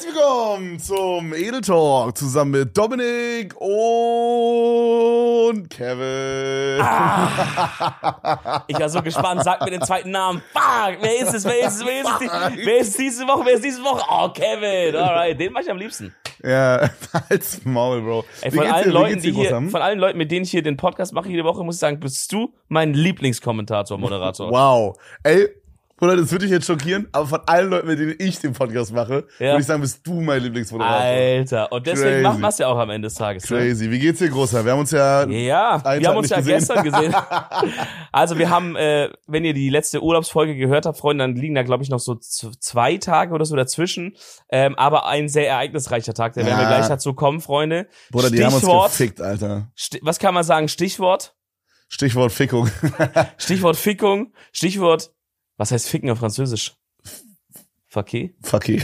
Herzlich willkommen zum Edel Talk zusammen mit Dominik und Kevin. Ich war so gespannt, sag mir den zweiten Namen. Fuck, wer ist es? Wer ist diese Woche? Oh, Kevin. Alright, den mach ich am liebsten. Ja, als Maul, Bro. Ey, von allen Leuten, mit denen ich hier den Podcast mache jede Woche, muss ich sagen, bist du mein Lieblingskommentator, Moderator. Wow. Ey, Bruder, das würde dich jetzt schockieren, aber von allen Leuten, mit denen ich den Podcast mache, würde ich sagen, bist du mein Lieblingsmoderator. Alter, und deswegen machen wir es ja auch am Ende des Tages. Crazy. Wie geht's dir, Großer? Wir haben uns ja gestern gesehen. Also wir haben, wenn ihr die letzte Urlaubsfolge gehört habt, Freunde, dann liegen da, glaube ich, noch so 2 Tage oder so dazwischen. Aber ein sehr ereignisreicher Tag, der werden wir gleich dazu kommen, Freunde. Bruder, die haben uns gefickt, Alter. Was kann man sagen? Stichwort Fickung. Stichwort, was heißt Ficken auf Französisch? Fucky.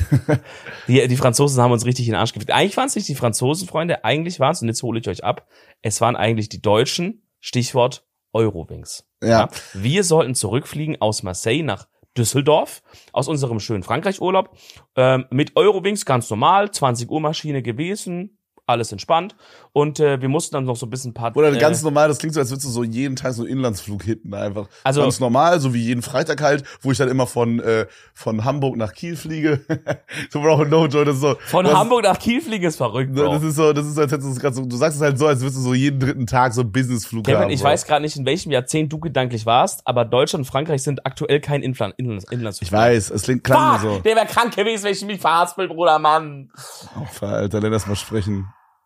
Die Franzosen haben uns richtig in den Arsch gefickt. Eigentlich waren es nicht die Franzosen, Freunde, eigentlich waren es, und jetzt hole ich euch ab, es waren eigentlich die Deutschen, Stichwort Eurowings. Ja. Wir sollten zurückfliegen aus Marseille nach Düsseldorf, aus unserem schönen Frankreich-Urlaub, mit Eurowings, ganz normal, 20 Uhr Maschine gewesen, alles entspannt, und wir mussten dann noch so ein bisschen Oder ganz normal, das klingt so, als würdest du so jeden Tag so Inlandsflug hitten einfach. Also ganz normal, so wie jeden Freitag halt, wo ich dann immer von Hamburg nach Kiel fliege. So, Bro, no joke, das ist so. Hamburg nach Kiel fliegen ist verrückt, Bro. Das ist so, als hättest du es gerade so, du sagst es halt so, als würdest du so jeden dritten Tag so einen Businessflug haben. Kevin, ich weiß gerade nicht, in welchem Jahrzehnt du gedanklich warst, aber Deutschland und Frankreich sind aktuell kein Inlandsflug. Ich weiß, es klang so. Der wäre krank gewesen, wenn ich mich verhaspel, Bruder, Mann. Oh, Alter, lass mal sprechen.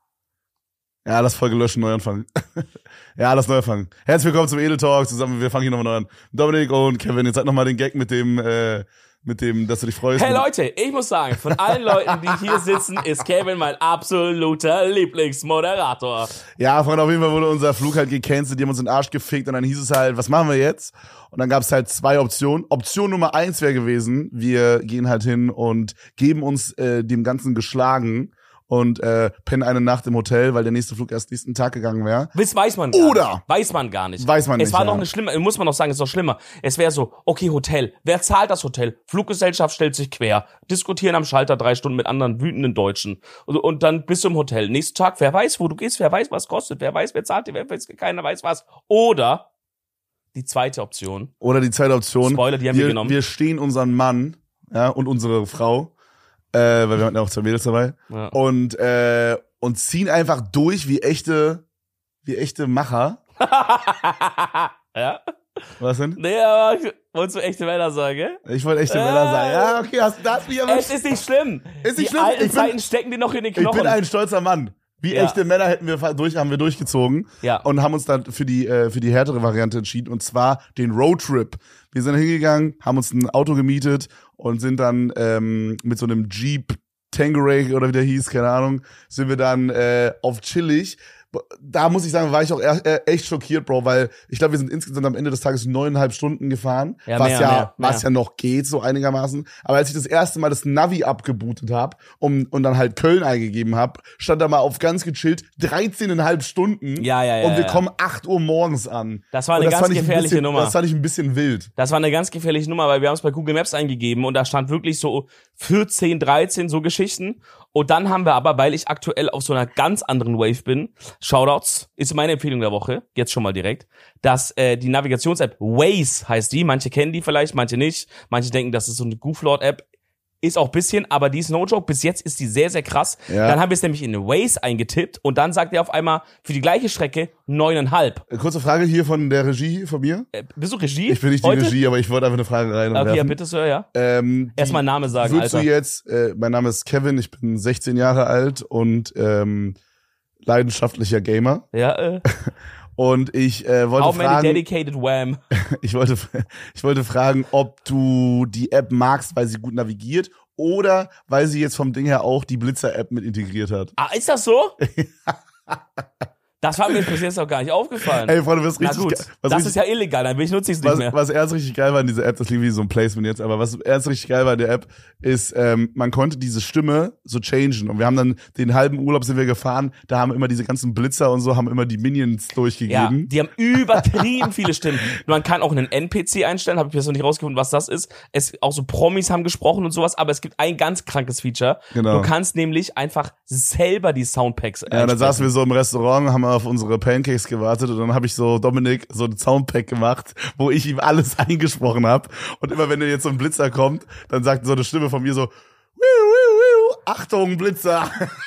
Ja, lass Folge löschen, Neuanfang. Ja, lass Neuanfang. Herzlich willkommen zum Edel Talk zusammen. Wir fangen hier nochmal neu an. Dominik und Kevin, jetzt sag nochmal den Gag mit dem, dass du dich freust. Hey Leute, ich muss sagen, von allen Leuten, die hier sitzen, ist Kevin mein absoluter Lieblingsmoderator. Ja, Freunde, auf jeden Fall wurde unser Flug halt gecancelt, die haben uns in den Arsch gefickt und dann hieß es halt, was machen wir jetzt? Und dann gab es halt 2 Optionen. Option Nummer 1 wäre gewesen, wir gehen halt hin und geben uns dem Ganzen geschlagen und pennen eine Nacht im Hotel, weil der nächste Flug erst nächsten Tag gegangen wäre. Das weiß man gar nicht. Weiß man nicht. Es war noch eine schlimme, muss man noch sagen, es ist noch schlimmer. Es wäre so, okay, Hotel. Wer zahlt das Hotel? Fluggesellschaft stellt sich quer. Diskutieren am Schalter 3 Stunden mit anderen wütenden Deutschen. Und dann bist du im Hotel. Nächsten Tag, wer weiß, wo du gehst, wer weiß, was kostet, wer weiß, wer zahlt dir, keiner weiß was. Oder die zweite Option. Spoiler, die haben wir genommen. Wir stehen unseren Mann, ja, und unsere Frau, weil wir hatten ja auch 2 Mädels dabei, ja. Und ziehen einfach durch wie echte Macher. Ja. Was denn? Nee, aber wolltest du echte Männer sagen, gell? Ich wollte echte Männer sagen. Ja, okay, hast du das wieder? Es ist nicht schlimm. Die alten Zeiten stecken dir noch in den Knochen. Ich bin ein stolzer Mann. Wie echte Männer haben wir durchgezogen, und haben uns dann für die härtere Variante entschieden, und zwar den Roadtrip. Wir sind hingegangen, haben uns ein Auto gemietet und sind dann mit so einem Jeep Tangeray oder wie der hieß, keine Ahnung, sind wir dann auf chillig. Da muss ich sagen, war ich auch echt schockiert, Bro, weil ich glaube, wir sind insgesamt am Ende des Tages 9,5 Stunden gefahren, was ja noch geht, so einigermaßen. Aber als ich das erste Mal das Navi abgebootet habe und dann halt Köln eingegeben habe, stand da mal auf ganz gechillt 13,5 Stunden. Ja. Und wir kommen 8 Uhr morgens an. Das war eine ganz gefährliche Nummer. Das fand ich ein bisschen wild. Das war eine ganz gefährliche Nummer, weil wir haben es bei Google Maps eingegeben und da stand wirklich so 14, 13 so Geschichten. Und dann haben wir aber, weil ich aktuell auf so einer ganz anderen Wave bin, Shoutouts, ist meine Empfehlung der Woche, jetzt schon mal direkt, dass die Navigations-App Waze heißt die, manche kennen die vielleicht, manche nicht, manche denken, das ist so eine Gooflord-App, ist auch ein bisschen, aber die ist no joke, bis jetzt ist die sehr, sehr krass. Ja. Dann haben wir es nämlich in Waze eingetippt und dann sagt er auf einmal für die gleiche Strecke 9,5. Kurze Frage hier von der Regie, von mir. Bist du Regie? Ich bin nicht die Regie, aber ich wollte einfach eine Frage rein. Okay, ja, bitte, Sir, ja. Erstmal Name sagen, Alter. Du jetzt, mein Name ist Kevin, ich bin 16 Jahre alt und leidenschaftlicher Gamer. Ja, Und ich wollte How fragen, many dedicated Wham? ich wollte fragen, ob du die App magst, weil sie gut navigiert oder weil sie jetzt vom Ding her auch die Blitzer-App mit integriert hat. Ah, ist das so? Das war mir bis jetzt auch gar nicht aufgefallen. Ey, Freunde, was richtig geil. Das ist ja illegal, dann nutze ich es nicht mehr. Was ernst richtig geil war in dieser App, das klingt wie so ein Placement jetzt, aber was ernst richtig geil war in der App, ist, man konnte diese Stimme so changen. Und wir haben dann den halben Urlaub sind wir gefahren, da haben immer diese ganzen Blitzer und so, haben immer die Minions durchgegeben. Ja, die haben übertrieben viele Stimmen. Man kann auch einen NPC einstellen, habe ich jetzt noch nicht rausgefunden, was das ist. Auch so Promis haben gesprochen und sowas, aber es gibt ein ganz krankes Feature. Genau. Du kannst nämlich einfach selber die Soundpacks einsprechen. Ja, dann saßen wir so im Restaurant, haben auf unsere Pancakes gewartet und dann habe ich so Dominik so ein Soundpack gemacht, wo ich ihm alles eingesprochen habe. Und immer wenn jetzt so ein Blitzer kommt, dann sagt so eine Stimme von mir so, Achtung, Blitzer.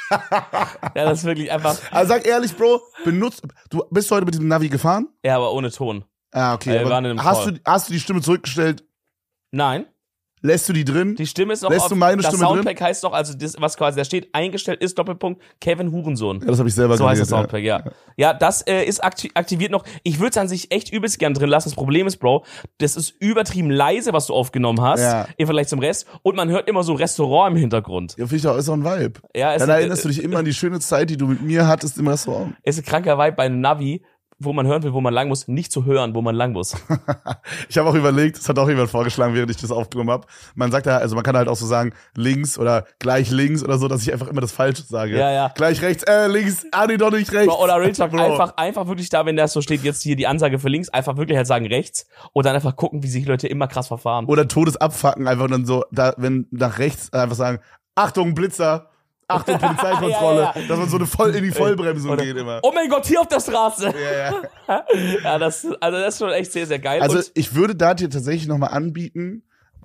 Ja, das ist wirklich einfach. Also sag ehrlich, Bro, du bist heute mit diesem Navi gefahren? Ja, aber ohne Ton. Ah, okay. Hast du die Stimme zurückgestellt? Nein. Lässt du die drin? Die Stimme ist noch Lässt du meine das Stimme Soundpack drin? heißt doch, also das, was quasi da steht, eingestellt ist, Doppelpunkt, Kevin Hurensohn. Ja, das habe ich selber So heißt gelesen, das Soundpack, ja. Ja, das ist aktiviert noch. Ich würde es an sich echt übelst gern drin lassen. Das Problem ist, Bro, das ist übertrieben leise, was du aufgenommen hast, im Vergleich zum Rest. Und man hört immer so ein Restaurant im Hintergrund. Ja, finde ich auch, ist auch ein Vibe. Ja, Dann erinnerst du dich immer an die schöne Zeit, die du mit mir hattest im Restaurant. Ist ein kranker Vibe bei einem Navi, wo man hören will, wo man lang muss, nicht zu hören, wo man lang muss. Ich habe auch überlegt, das hat auch jemand vorgeschlagen, während ich das aufgenommen habe. Man sagt ja, also man kann halt auch so sagen, links oder gleich links oder so, dass ich einfach immer das Falsche sage. Ja. Gleich rechts, links, nee, doch nicht rechts. Oder Real Talk, einfach wirklich da, wenn das so steht, jetzt hier die Ansage für links, einfach wirklich halt sagen rechts und dann einfach gucken, wie sich Leute immer krass verfahren. Oder Todesabfucken, einfach dann so, wenn nach rechts einfach sagen, Achtung, Blitzer. Achtung, Polizeikontrolle, ja. Dass man so in die Vollbremsung geht immer. Oh mein Gott, hier auf der Straße. Ja. Ja, das ist schon echt sehr, sehr geil. Also ich würde da dir tatsächlich nochmal anbieten,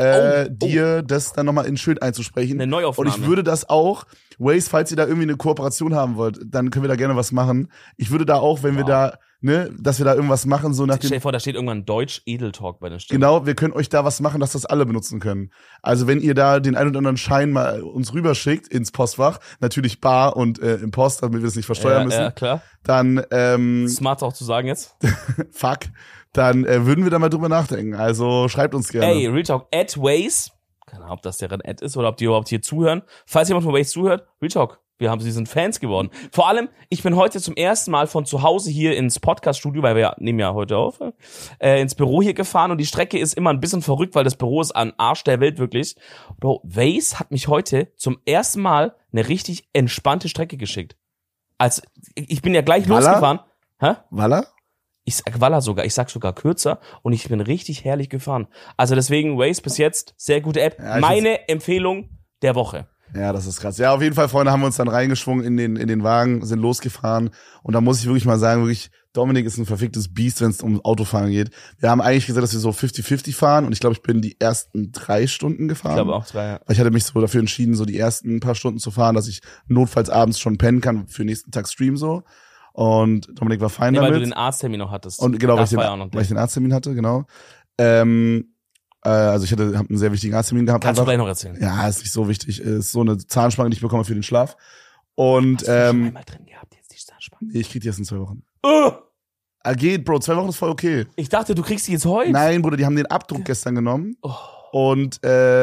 dir das dann nochmal in schön einzusprechen. Eine Neuaufnahme. Und ich würde das auch, Waze, falls ihr da irgendwie eine Kooperation haben wollt, dann können wir da gerne was machen. Ich würde da auch, wenn wir da, dass wir da irgendwas machen, so nach dem. Stell dir vor, da steht irgendwann Deutsch Edeltalk bei der Stimme. Genau, wir können euch da was machen, dass das alle benutzen können. Also wenn ihr da den ein oder anderen Schein mal uns rüberschickt ins Postfach, natürlich bar und im Post, damit wir es nicht versteuern müssen. Ja, klar. Dann smart auch zu sagen jetzt. Fuck. Dann würden wir da mal drüber nachdenken. Also schreibt uns gerne. Ey, Real Talk, @Waze. Keine Ahnung, ob das deren Ad ist oder ob die überhaupt hier zuhören. Falls jemand von Waze zuhört, Real Talk. Sie sind Fans geworden. Vor allem, ich bin heute zum ersten Mal von zu Hause hier ins Podcast-Studio, weil wir nehmen ja heute auf, ins Büro hier gefahren und die Strecke ist immer ein bisschen verrückt, weil das Büro ist am Arsch der Welt wirklich. Bro, Waze hat mich heute zum ersten Mal eine richtig entspannte Strecke geschickt. Also, ich bin ja gleich losgefahren. Hä? Walla? Ich sag Walla sogar, ich sag sogar kürzer und ich bin richtig herrlich gefahren. Also deswegen Waze bis jetzt, sehr gute App. Ja, meine Empfehlung der Woche. Ja, das ist krass. Ja, auf jeden Fall, Freunde, haben wir uns dann reingeschwungen in den Wagen, sind losgefahren. Und da muss ich wirklich mal sagen, wirklich, Dominik ist ein verficktes Biest, wenn es um Autofahren geht. Wir haben eigentlich gesagt, dass wir so 50-50 fahren. Und ich glaube, ich bin die ersten 3 Stunden gefahren. Ich glaube auch 3, ja. Weil ich hatte mich so dafür entschieden, so die ersten paar Stunden zu fahren, dass ich notfalls abends schon pennen kann für den nächsten Tag Stream so. Und Dominik war fein damit. Weil du den Arzttermin noch hattest. Und genau, weil ich den Arzttermin hatte, genau. Also ich habe einen sehr wichtigen Arzttermin gehabt. Kannst du gleich noch erzählen. Ja, ist nicht so wichtig. Ist so eine Zahnspange, die ich bekomme für den Schlaf. Und hast du schon einmal drin gehabt, jetzt die Zahnspange? Nee, ich krieg die erst in 2 Wochen. Geht, Bro, 2 Wochen ist voll okay. Ich dachte, du kriegst die jetzt heute. Nein, Bruder, die haben den Abdruck gestern genommen. Und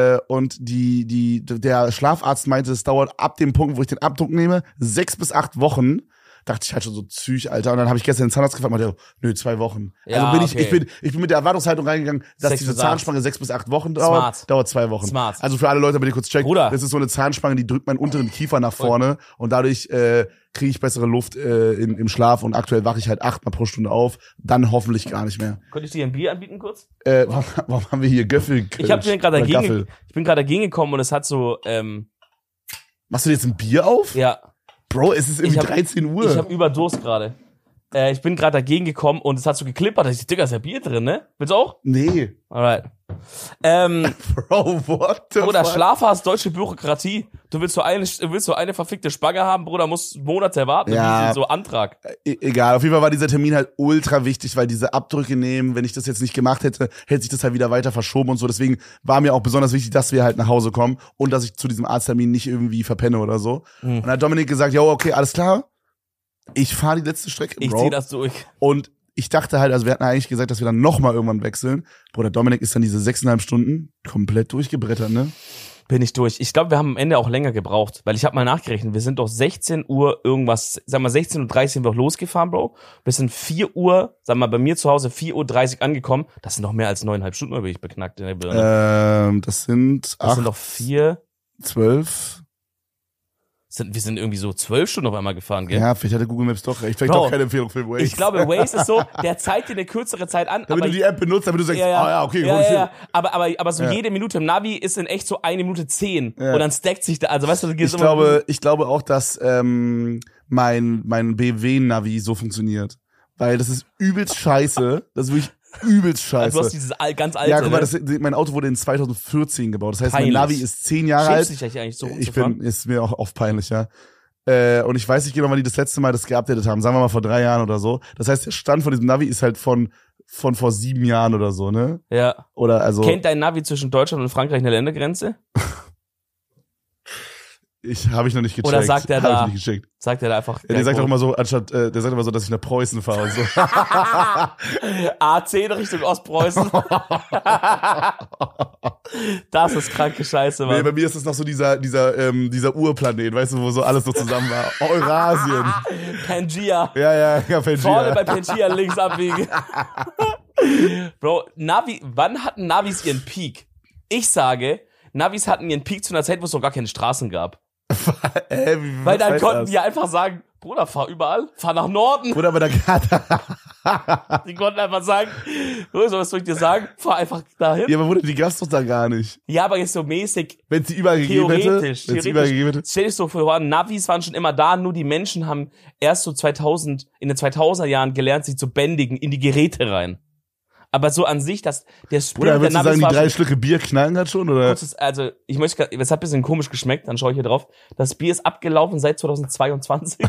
der Schlafarzt meinte, es dauert ab dem Punkt, wo ich den Abdruck nehme, 6 bis 8 Wochen. Dachte ich halt schon so Psych, Alter. Und dann habe ich gestern den Zahnarzt gefragt, meinte, nö, 2 Wochen. Ja, also ich bin mit der Erwartungshaltung reingegangen, dass diese Zahnspange 6 bis 8 Wochen dauert. Dauert 2 Wochen. Smart. Also für alle Leute, damit ihr kurz checkt, Bruder. Das ist so eine Zahnspange, die drückt meinen unteren Kiefer nach vorne und dadurch kriege ich bessere Luft im Schlaf und aktuell wache ich halt 8-mal pro Stunde auf, dann hoffentlich gar nicht mehr. Könnte ich dir ein Bier anbieten kurz? Warum haben wir hier Göffel? Ich bin gerade dagegen gekommen und es hat so Machst du jetzt ein Bier auf? Ja. Bro, es ist irgendwie 13 Uhr. Ich habe Überdurst gerade. Ich bin gerade dagegen gekommen und es hat so geklippert. Ich dachte, Digga, ist ja Bier drin, ne? Willst du auch? Nee. Alright. Bro, what the Bruder, fuck? Schlafhaus, deutsche Bürokratie. Du willst so eine verfickte Spange haben, Bruder, musst Monate warten. Ja. So Antrag. Egal, auf jeden Fall war dieser Termin halt ultra wichtig, weil diese Abdrücke nehmen, wenn ich das jetzt nicht gemacht hätte, hätte sich das halt wieder weiter verschoben und so. Deswegen war mir auch besonders wichtig, dass wir halt nach Hause kommen und dass ich zu diesem Arzttermin nicht irgendwie verpenne oder so. Und dann hat Dominik gesagt, jo, okay, alles klar. Ich fahre die letzte Strecke, Bro. Ich zieh das durch. Und ich dachte halt, also wir hatten eigentlich gesagt, dass wir dann nochmal irgendwann wechseln. Bruder, Dominik ist dann diese 6,5 Stunden komplett durchgebrettert, ne? bin ich durch. Ich glaube, wir haben am Ende auch länger gebraucht, weil ich habe mal nachgerechnet, wir sind doch 16 Uhr irgendwas, sagen wir 16:30 Uhr sind wir losgefahren, Bro. Wir sind 4 Uhr, sagen wir bei mir zu Hause 4:30 Uhr angekommen. Das sind noch mehr als 9,5 Stunden, bin ich beknackt in der Birne. Das sind 8, das sind doch 4, 12. Wir sind irgendwie so 12 Stunden auf einmal gefahren, gell? Ja, vielleicht hatte Google Maps doch recht. Vielleicht doch keine Empfehlung für Waze. Ich glaube, Waze ist so, der zeigt dir eine kürzere Zeit an. Damit du die App benutzt, damit du sagst, okay, ja. Aber so jede Minute im Navi ist in echt so 1 Minute 10. Ja. Und dann stackt sich da, also weißt du, ich glaube auch, dass mein BMW-Navi so funktioniert. Weil das ist übelst scheiße. Das ist wirklich übelst scheiße. Also du hast dieses ganz alte. Ja, guck mal, mein Auto wurde in 2014 gebaut. Das heißt, mein Navi ist 10 Jahre alt. Dich eigentlich so ist mir auch oft peinlich, ja. Und ich weiß nicht genau, wann die das letzte Mal das geupdatet haben. Sagen wir mal vor 3 Jahren oder so. Das heißt, der Stand von diesem Navi ist halt von vor 7 Jahren oder so, ne? Ja. Oder also. Kennt dein Navi zwischen Deutschland und Frankreich eine Ländergrenze? Habe ich noch nicht gecheckt. Oder sagt er da? Sagt er da einfach? Ja, der sagt auch immer so, der sagt immer so, dass ich nach Preußen fahre und so. A10 Richtung Ostpreußen. Das ist kranke Scheiße, Mann. Nee, bei mir ist es noch so dieser Urplanet, weißt du, wo so alles so zusammen war. Eurasien. Pangea. Ja, Pangea. Vorne bei Pangea links abbiegen. Bro, wann hatten Navis ihren Peak? Ich sage, Navis hatten ihren Peak zu einer Zeit, wo es noch gar keine Straßen gab. Weil dann konnten die einfach sagen, Bruder, fahr überall, fahr nach Norden. Bruder, aber die konnten einfach sagen, was soll ich dir sagen? Fahr einfach dahin. Ja, aber Bruder, die gab's doch da gar nicht. Ja, aber jetzt so mäßig. Wenn sie überall gegeben hätte. Stell dich so vor, Navis waren schon immer da, nur die Menschen haben erst so in den 2000er Jahren gelernt, sich zu bändigen in die Geräte rein. Aber so an sich, dass der Spirit der Navis sagen, die 3 Schlücke Bier knallen hat schon, oder? Also, es hat ein bisschen komisch geschmeckt, dann schaue ich hier drauf. Das Bier ist abgelaufen seit 2022.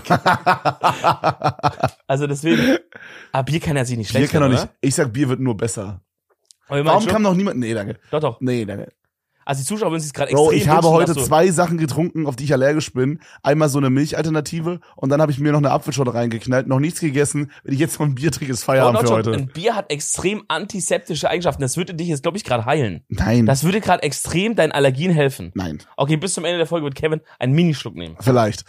Also deswegen, aber Bier kann ja sich nicht schlecht sein, Bier kann doch nicht. Ich sag, Bier wird nur besser. Warum kam noch niemand? Nee, danke. Doch. Nee, danke. Also die Zuschauer würden sich gerade extrem Bro, ich habe heute 2 Sachen getrunken, auf die ich allergisch bin. Einmal so eine Milchalternative und dann habe ich mir noch eine Apfelschorle reingeknallt, noch nichts gegessen. Wenn ich jetzt noch ein Bier trinke, ist Feierabend für heute. Ein Bier hat extrem antiseptische Eigenschaften. Das würde dich jetzt, glaube ich, gerade heilen. Nein. Das würde gerade extrem deinen Allergien helfen. Nein. Okay, bis zum Ende der Folge wird Kevin einen Minischluck nehmen. Vielleicht.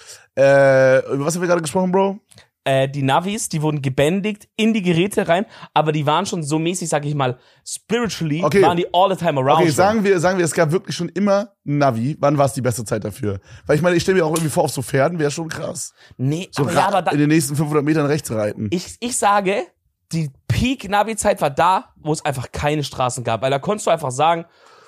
Über was haben wir gerade gesprochen, Bro? Die Navis, die wurden gebändigt in die Geräte rein, aber die waren schon so mäßig, sag ich mal, spiritually, waren die all the time around. Okay, sagen wir, es gab wirklich schon immer ein Navi. Wann war es die beste Zeit dafür? Weil ich meine, ich stelle mir auch irgendwie vor, auf so Pferden wäre schon krass. Nee, so aber in den nächsten 500 Metern rechts reiten. Ich sage, die Peak-Navi-Zeit war da, wo es einfach keine Straßen gab, weil da konntest du einfach sagen,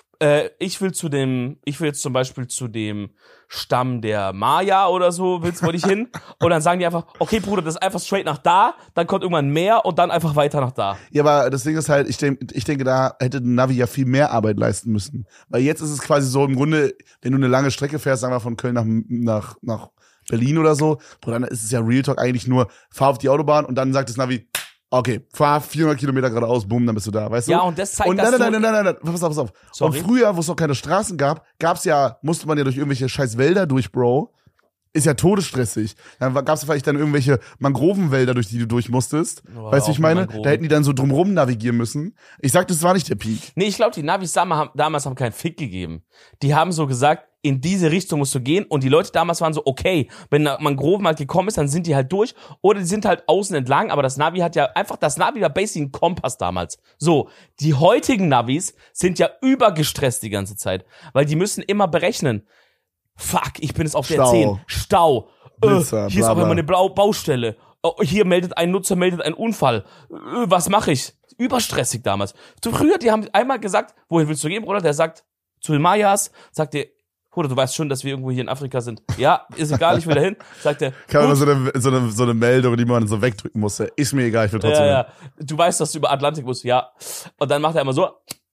ich will jetzt zum Beispiel zu dem Stamm der Maya oder so, wollte ich hin. Und dann sagen die einfach, okay, Bruder, das ist einfach straight nach da, dann kommt irgendwann mehr und dann einfach weiter nach da. Ja, aber das Ding ist halt, ich denke, da hätte Navi ja viel mehr Arbeit leisten müssen. Weil jetzt ist es quasi so, im Grunde, wenn du eine lange Strecke fährst, sagen wir von Köln nach Berlin oder so, Bruder, dann ist es ja Real Talk eigentlich nur, fahr auf die Autobahn und dann sagt das Navi, okay, fahr 400 Kilometer geradeaus, boom, dann bist du da, weißt du? Ja, und das zeigt, und nein, pass auf. Sorry? Und früher, wo es noch keine Straßen gab's ja, musste man ja durch irgendwelche scheiß Wälder durch, Bro. Ist ja todesstressig. Dann gab's vielleicht dann irgendwelche Mangrovenwälder, durch die du durch musstest. Weißt du, wie ich meine? Da hätten die dann so drumrum navigieren müssen. Ich sag, das war nicht der Peak. Nee, ich glaube, die Navis damals haben keinen Fick gegeben. Die haben so gesagt, in diese Richtung musst du gehen. Und die Leute damals waren so, okay, wenn Mangroven halt gekommen ist, dann sind die halt durch. Oder die sind halt außen entlang. Aber das Navi war basically ein Kompass damals. So, die heutigen Navis sind ja übergestresst die ganze Zeit. Weil die müssen immer berechnen. Fuck, ich bin jetzt auf der 10. Stau. Blitzer, hier ist auf einmal eine Baustelle. Hier ein Nutzer meldet einen Unfall. Was mache ich? Überstressig damals. Früher, die haben einmal gesagt, wohin willst du gehen, Bruder? Der sagt, zu den Mayas, sagt der, Bruder, du weißt schon, dass wir irgendwo hier in Afrika sind. Ja, ist egal, ich will dahin. Sagt er. Kann man so eine Meldung, die man so wegdrücken musste. Ist mir egal, ich will trotzdem. Ja. Du weißt, dass du über Atlantik musst. Ja. Und dann macht er immer so.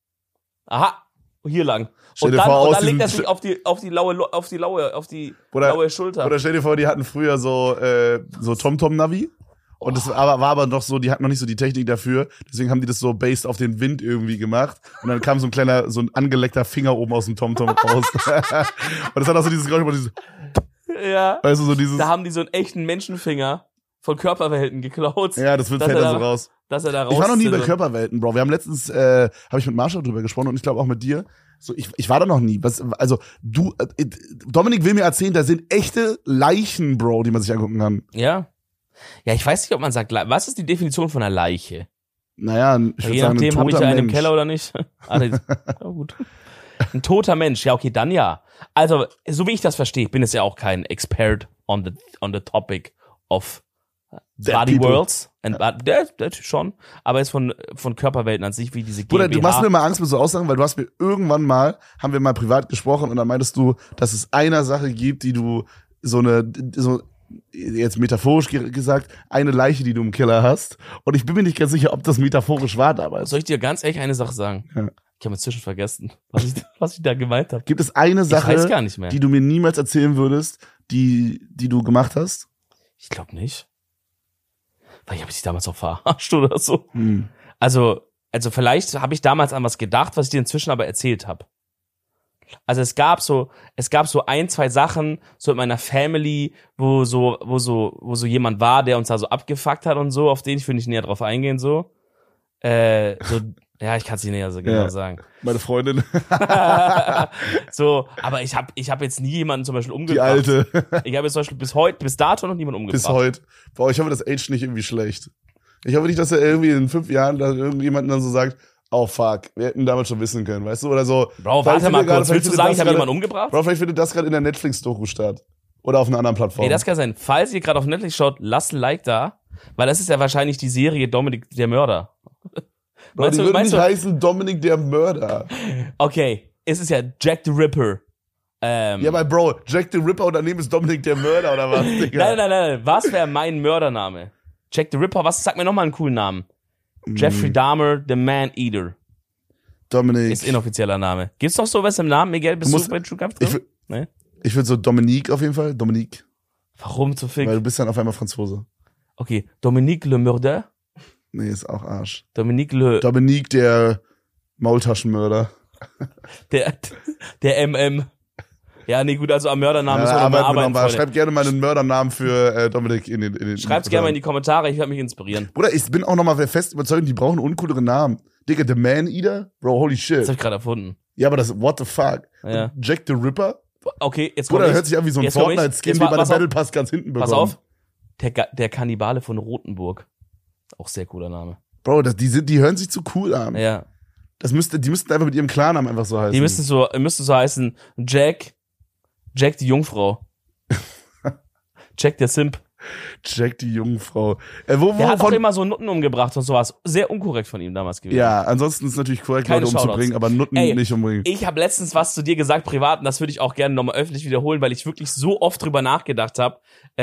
Aha, hier lang. Und dann legt er sich auf die laue Schulter. Oder stell dir vor, die hatten früher so TomTom-Navi. Und das war aber noch so, die hatten noch nicht so die Technik dafür. Deswegen haben die das so based auf den Wind irgendwie gemacht. Und dann kam so ein angeleckter Finger oben aus dem TomTom raus. Und das hat auch so dieses Geräusch, ja. Weißt du, so dieses. Da haben die so einen echten Menschenfinger von Körperwelten geklaut. Ja, das fällt da so raus. Dass er da raus. Ich war noch nie bei Körperwelten, Bro. Wir haben letztens, habe ich mit Marshall drüber gesprochen und ich glaube auch mit dir. So, ich war da noch nie. Dominik will mir erzählen, da sind echte Leichen, Bro, die man sich angucken kann. Ja. Ja, ich weiß nicht, ob man sagt, was ist die Definition von einer Leiche? Naja, ich würde sagen, ein toter Mensch. Habe ich einen im Keller oder nicht? Gut. Ein toter Mensch, ja, okay, dann ja. Also, so wie ich das verstehe, ich bin jetzt ja auch kein Expert on the topic of Body Worlds. Der schon, aber jetzt von Körperwelten an sich, wie diese GmbH. Bruder, du machst mir mal Angst mit so Aussagen, weil du hast mir irgendwann mal, haben wir mal privat gesprochen und dann meintest du, dass es einer Sache gibt, die du so jetzt metaphorisch gesagt, eine Leiche, die du im Keller hast. Und ich bin mir nicht ganz sicher, ob das metaphorisch war damals. Soll ich dir ganz ehrlich eine Sache sagen? Ja. Ich habe inzwischen vergessen, was ich da gemeint habe. Gibt es eine Sache, die du mir niemals erzählen würdest, die du gemacht hast? Ich glaube nicht. Vielleicht habe ich dich damals auch verarscht oder so. Also vielleicht habe ich damals an was gedacht, was ich dir inzwischen aber erzählt habe. Also es gab so ein, zwei Sachen so in meiner Family, wo so jemand war, der uns da so abgefuckt hat und so, auf den ich will nicht näher drauf eingehen, so. Ja, ich kann es nicht näher so genau sagen. Meine Freundin. So, aber ich hab jetzt nie jemanden zum Beispiel umgebracht. Die Alte. Ich habe jetzt zum Beispiel bis dato noch niemanden umgebracht. Bis heute. Boah, ich hoffe, das aged nicht irgendwie schlecht. Ich hoffe nicht, dass er irgendwie in 5 Jahren da irgendjemand dann so sagt, oh fuck, wir hätten damals schon wissen können, weißt du? Oder so. Bro, warte mal kurz, willst du sagen, ich habe jemanden umgebracht? Bro, vielleicht findet das gerade in der Netflix-Doku statt. Oder auf einer anderen Plattform. Ey, das kann sein. Falls ihr gerade auf Netflix schaut, lasst ein Like da, weil das ist ja wahrscheinlich die Serie Dominik der Mörder. Bro, die würden nicht heißen Dominik der Mörder. Okay, es ist ja Jack the Ripper. Ja, aber Bro, Jack the Ripper und daneben ist Dominik der Mörder oder was, Digga? Nein. Was wäre mein Mördername? Jack the Ripper, sag mir nochmal einen coolen Namen. Jeffrey Dahmer, the Man-Eater. Dominik. Ist inoffizieller Name. Gibt's noch sowas im Namen, Miguel? Bist du bei True Crime drin? Nee? Ich würde so Dominique auf jeden Fall. Dominique. Warum zu fick? Weil du bist dann auf einmal Franzose. Okay, Dominique le Mörder? Nee, ist auch Arsch. Dominique, der Maultaschenmörder. Der MM. Ja, nee, gut, also am Mördernamen ist mal arbeiten. Schreibt gerne mal einen Mördernamen für Dominik in den Schreibt's gerne mal in die Kommentare, ich werde mich inspirieren. Bruder, ich bin auch nochmal fest überzeugt, die brauchen uncoolere Namen. Digga, The Man-Eater? Bro, holy shit. Das hab ich gerade erfunden. Ja, aber das, what the fuck? Ja. Jack the Ripper? Okay, jetzt Bruder, hört sich an wie so ein Fortnite-Skin, wie bei der Battle Pass ganz hinten bekommen. Pass auf, der Kannibale von Rothenburg. Auch sehr cooler Name. Bro, die hören sich zu cool an. Ja. Die müssten einfach mit ihrem Klarnamen einfach so heißen. Die müssten so heißen, Jack die Jungfrau. Jack der Simp. Jack die Jungfrau. Der hat auch immer so Nutten umgebracht und sowas. Sehr unkorrekt von ihm damals gewesen. Ja, ansonsten ist es natürlich korrekt, Leute umzubringen, aber Nutten nicht umbringen. Ich habe letztens was zu dir gesagt, privat, und das würde ich auch gerne nochmal öffentlich wiederholen, weil ich wirklich so oft drüber nachgedacht habe.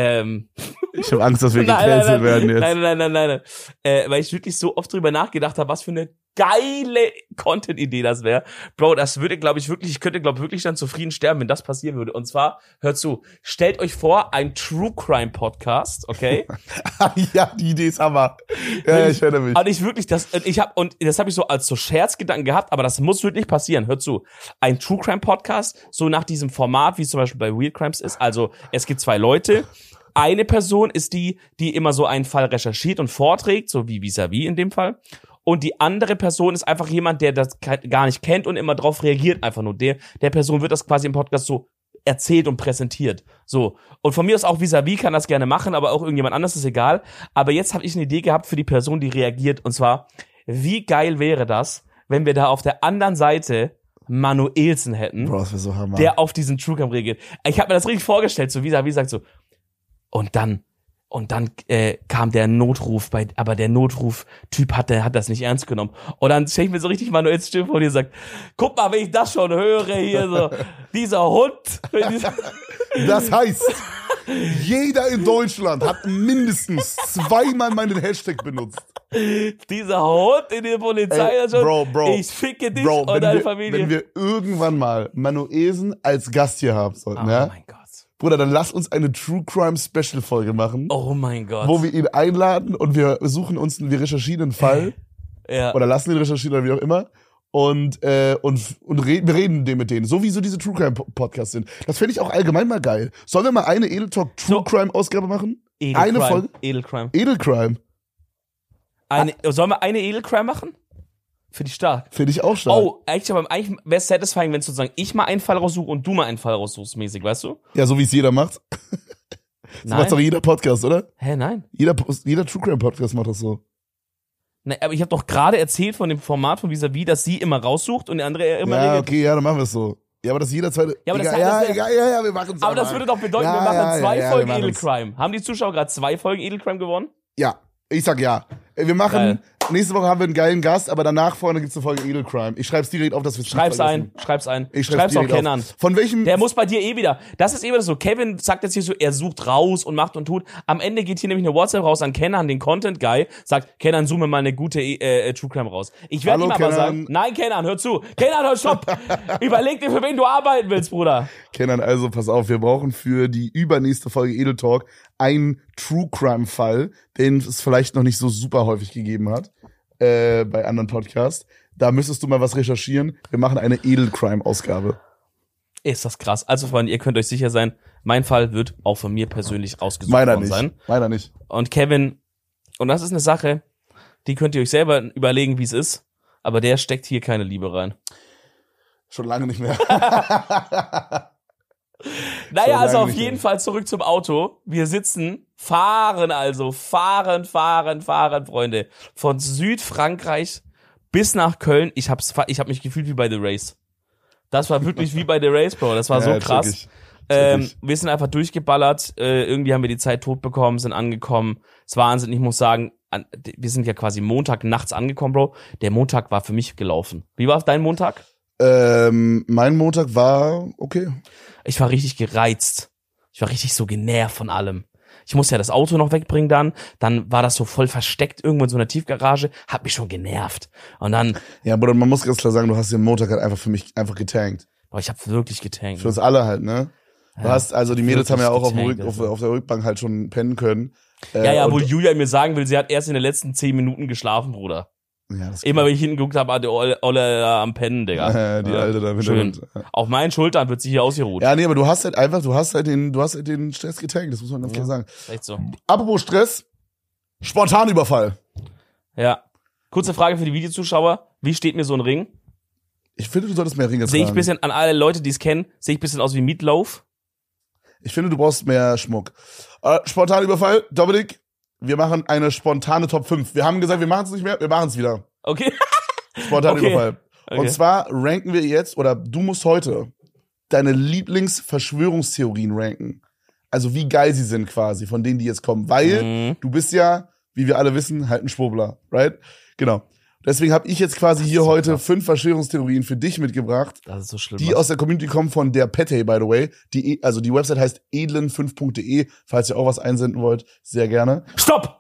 Ich habe Angst, dass wir gecancelt werden jetzt. Nein. Weil ich wirklich so oft drüber nachgedacht habe, was für eine geile Content-Idee das wäre. Bro, das würde, glaube ich, wirklich, ich könnte, glaube ich, wirklich dann zufrieden sterben, wenn das passieren würde. Und zwar, hört zu, stellt euch vor, ein True Crime Podcast, okay? Ja, die Idee ist Hammer. Ja, ich erinnere mich. Und ich wirklich, das habe ich so als so Scherzgedanken gehabt, aber das muss wirklich passieren. Hört zu, ein True Crime Podcast, so nach diesem Format, wie es zum Beispiel bei Weird Crimes ist. Also, es gibt 2 Leute. Eine Person ist die immer so einen Fall recherchiert und vorträgt, so wie Vis-a-vis in dem Fall. Und die andere Person ist einfach jemand, der das gar nicht kennt und immer drauf reagiert, einfach nur. Der Person wird das quasi im Podcast so erzählt und präsentiert. So. Und von mir aus auch Vis-a-vis kann das gerne machen, aber auch irgendjemand anderes ist egal. Aber jetzt habe ich eine Idee gehabt für die Person, die reagiert. Und zwar, wie geil wäre das, wenn wir da auf der anderen Seite Manuelsen hätten, Bro, das wäre so Hammer. Der auf diesen True Crime reagiert. Ich habe mir das richtig vorgestellt, so Vis-a-vis sagt so, und dann kam der Notruf, aber der Notruf-Typ hat das nicht ernst genommen. Und dann stell ich mir so richtig Manuels Stimme vor, die sagt, guck mal, wenn ich das schon höre hier so, dieser Hund. Das heißt, jeder in Deutschland hat mindestens 2-mal meinen Hashtag benutzt. Dieser Hund in der Polizei, Bro, ich ficke dich und deine Familie. Wenn wir irgendwann mal Manuelsen als Gast hier haben sollten, ja? Oh mein Gott. Bruder, dann lass uns eine True Crime Special Folge machen. Oh mein Gott. Wo wir ihn einladen und wir recherchieren einen Fall. Ja. Oder lassen ihn recherchieren oder wie auch immer. und wir reden mit denen, so wie so diese True Crime Podcasts sind. Das fände ich auch allgemein mal geil. Sollen wir mal eine Edel Talk True Crime Ausgabe machen? Eine Folge? Edelcrime. Sollen wir eine Edelcrime machen? Finde ich stark. Finde ich auch stark. Oh, eigentlich wäre es satisfying, wenn sozusagen ich mal einen Fall raussuche und du mal einen Fall raussuchst, mäßig, weißt du? Ja, so wie es jeder macht. So macht doch jeder Podcast, oder? Hä, nein. Jeder True Crime Podcast macht das so. Ne, aber ich habe doch gerade erzählt von dem Format von Vis-a-vis, dass sie immer raussucht und der andere immer redet. Okay, ja, dann machen wir es so. Ja, aber das jeder zweite. Ja, aber egal, wir machen es. Aber das würde doch bedeuten, wir machen 2 Folgen Edelcrime. Haben die Zuschauer gerade 2 Folgen Edelcrime gewonnen? Ja, ich sag ja. Wir machen, nächste Woche haben wir einen geilen Gast, aber danach vorne gibt's eine Folge Edelcrime. Ich schreib's direkt auf, dass wir es Schreib's ein. Ich schreib's auch Kennern. Von welchem? Der muss bei dir wieder. Das ist wieder so. Kevin sagt jetzt hier so, er sucht raus und macht und tut. Am Ende geht hier nämlich eine WhatsApp raus an Kennern, den Content Guy, sagt, Kennern, zoom mir mal eine gute True Crime raus. Ich werde ihm aber sagen, nein, Kennern, hör zu. Kennern, hör, stopp. Überleg dir, für wen du arbeiten willst, Bruder. Kennern, also pass auf, wir brauchen für die übernächste Folge Edel Talk einen True Crime Fall, den es vielleicht noch nicht so super häufig gegeben hat. Bei anderen Podcasts. Da müsstest du mal was recherchieren. Wir machen eine Edelcrime-Ausgabe. Ist das krass. Also, Freunde, ihr könnt euch sicher sein, mein Fall wird auch von mir persönlich rausgesucht worden sein. Meiner nicht. Und Kevin, und das ist eine Sache, die könnt ihr euch selber überlegen, wie es ist, aber der steckt hier keine Liebe rein. Schon lange nicht mehr. Naja, also auf jeden Fall zurück zum Auto. Wir fahren, Freunde. Von Südfrankreich bis nach Köln. Ich hab mich gefühlt wie bei The Race. Das war wirklich wie bei The Race, Bro. Das war so krass. Wir sind einfach durchgeballert. Irgendwie haben wir die Zeit tot bekommen, sind angekommen. Es war Wahnsinn. Ich muss sagen, wir sind ja quasi Montag nachts angekommen, Bro. Der Montag war für mich gelaufen. Wie war dein Montag? Mein Montag war okay. Ich war richtig gereizt. Ich war richtig so genervt von allem. Ich musste ja das Auto noch wegbringen dann war das so voll versteckt irgendwo in so einer Tiefgarage, hat mich schon genervt. Und dann... Ja, aber man muss ganz klar sagen, du hast den Montag halt einfach für mich einfach getankt. Boah, ich hab wirklich getankt. Für uns alle halt, ne? Du hast, also die Mädels haben ja auch auf der Rückbank halt schon pennen können. Wo Julia mir sagen will, sie hat erst in den letzten 10 Minuten geschlafen, Bruder. Ja, das immer wenn ich hinten geguckt habe, der Olle am Pennen, Digga. Die Alte da im Hintergrund. Auf meinen Schultern wird sie hier ausgeruht. Ja, nee, aber du hast halt den Stress getankt, das muss man ganz klar sagen. Echt so. Apropos Stress, Spontanüberfall. Ja. Kurze Frage für die Videozuschauer. Wie steht mir so ein Ring? Ich finde, du solltest mehr Ringe tragen. Sehe ich ein bisschen, an alle Leute, die es kennen, sehe ich ein bisschen aus wie Meatloaf? Ich finde, du brauchst mehr Schmuck. Spontanüberfall, Dominik. Wir machen eine spontane Top 5. Wir haben gesagt, wir machen es nicht mehr, wir machen es wieder. Okay. Spontanüberfall. Okay. Und zwar ranken wir jetzt, oder du musst heute deine Lieblingsverschwörungstheorien ranken. Also wie geil sie sind quasi, von denen, die jetzt kommen. Weil du bist ja, wie wir alle wissen, halt ein Schwurbler, right? Genau. Deswegen habe ich jetzt quasi hier heute 5 Verschwörungstheorien für dich mitgebracht. Das ist so schlimm. Die aus der Community kommen von der Petey, by the way. Die Website heißt edlen5.de, falls ihr auch was einsenden wollt, sehr gerne. Stopp!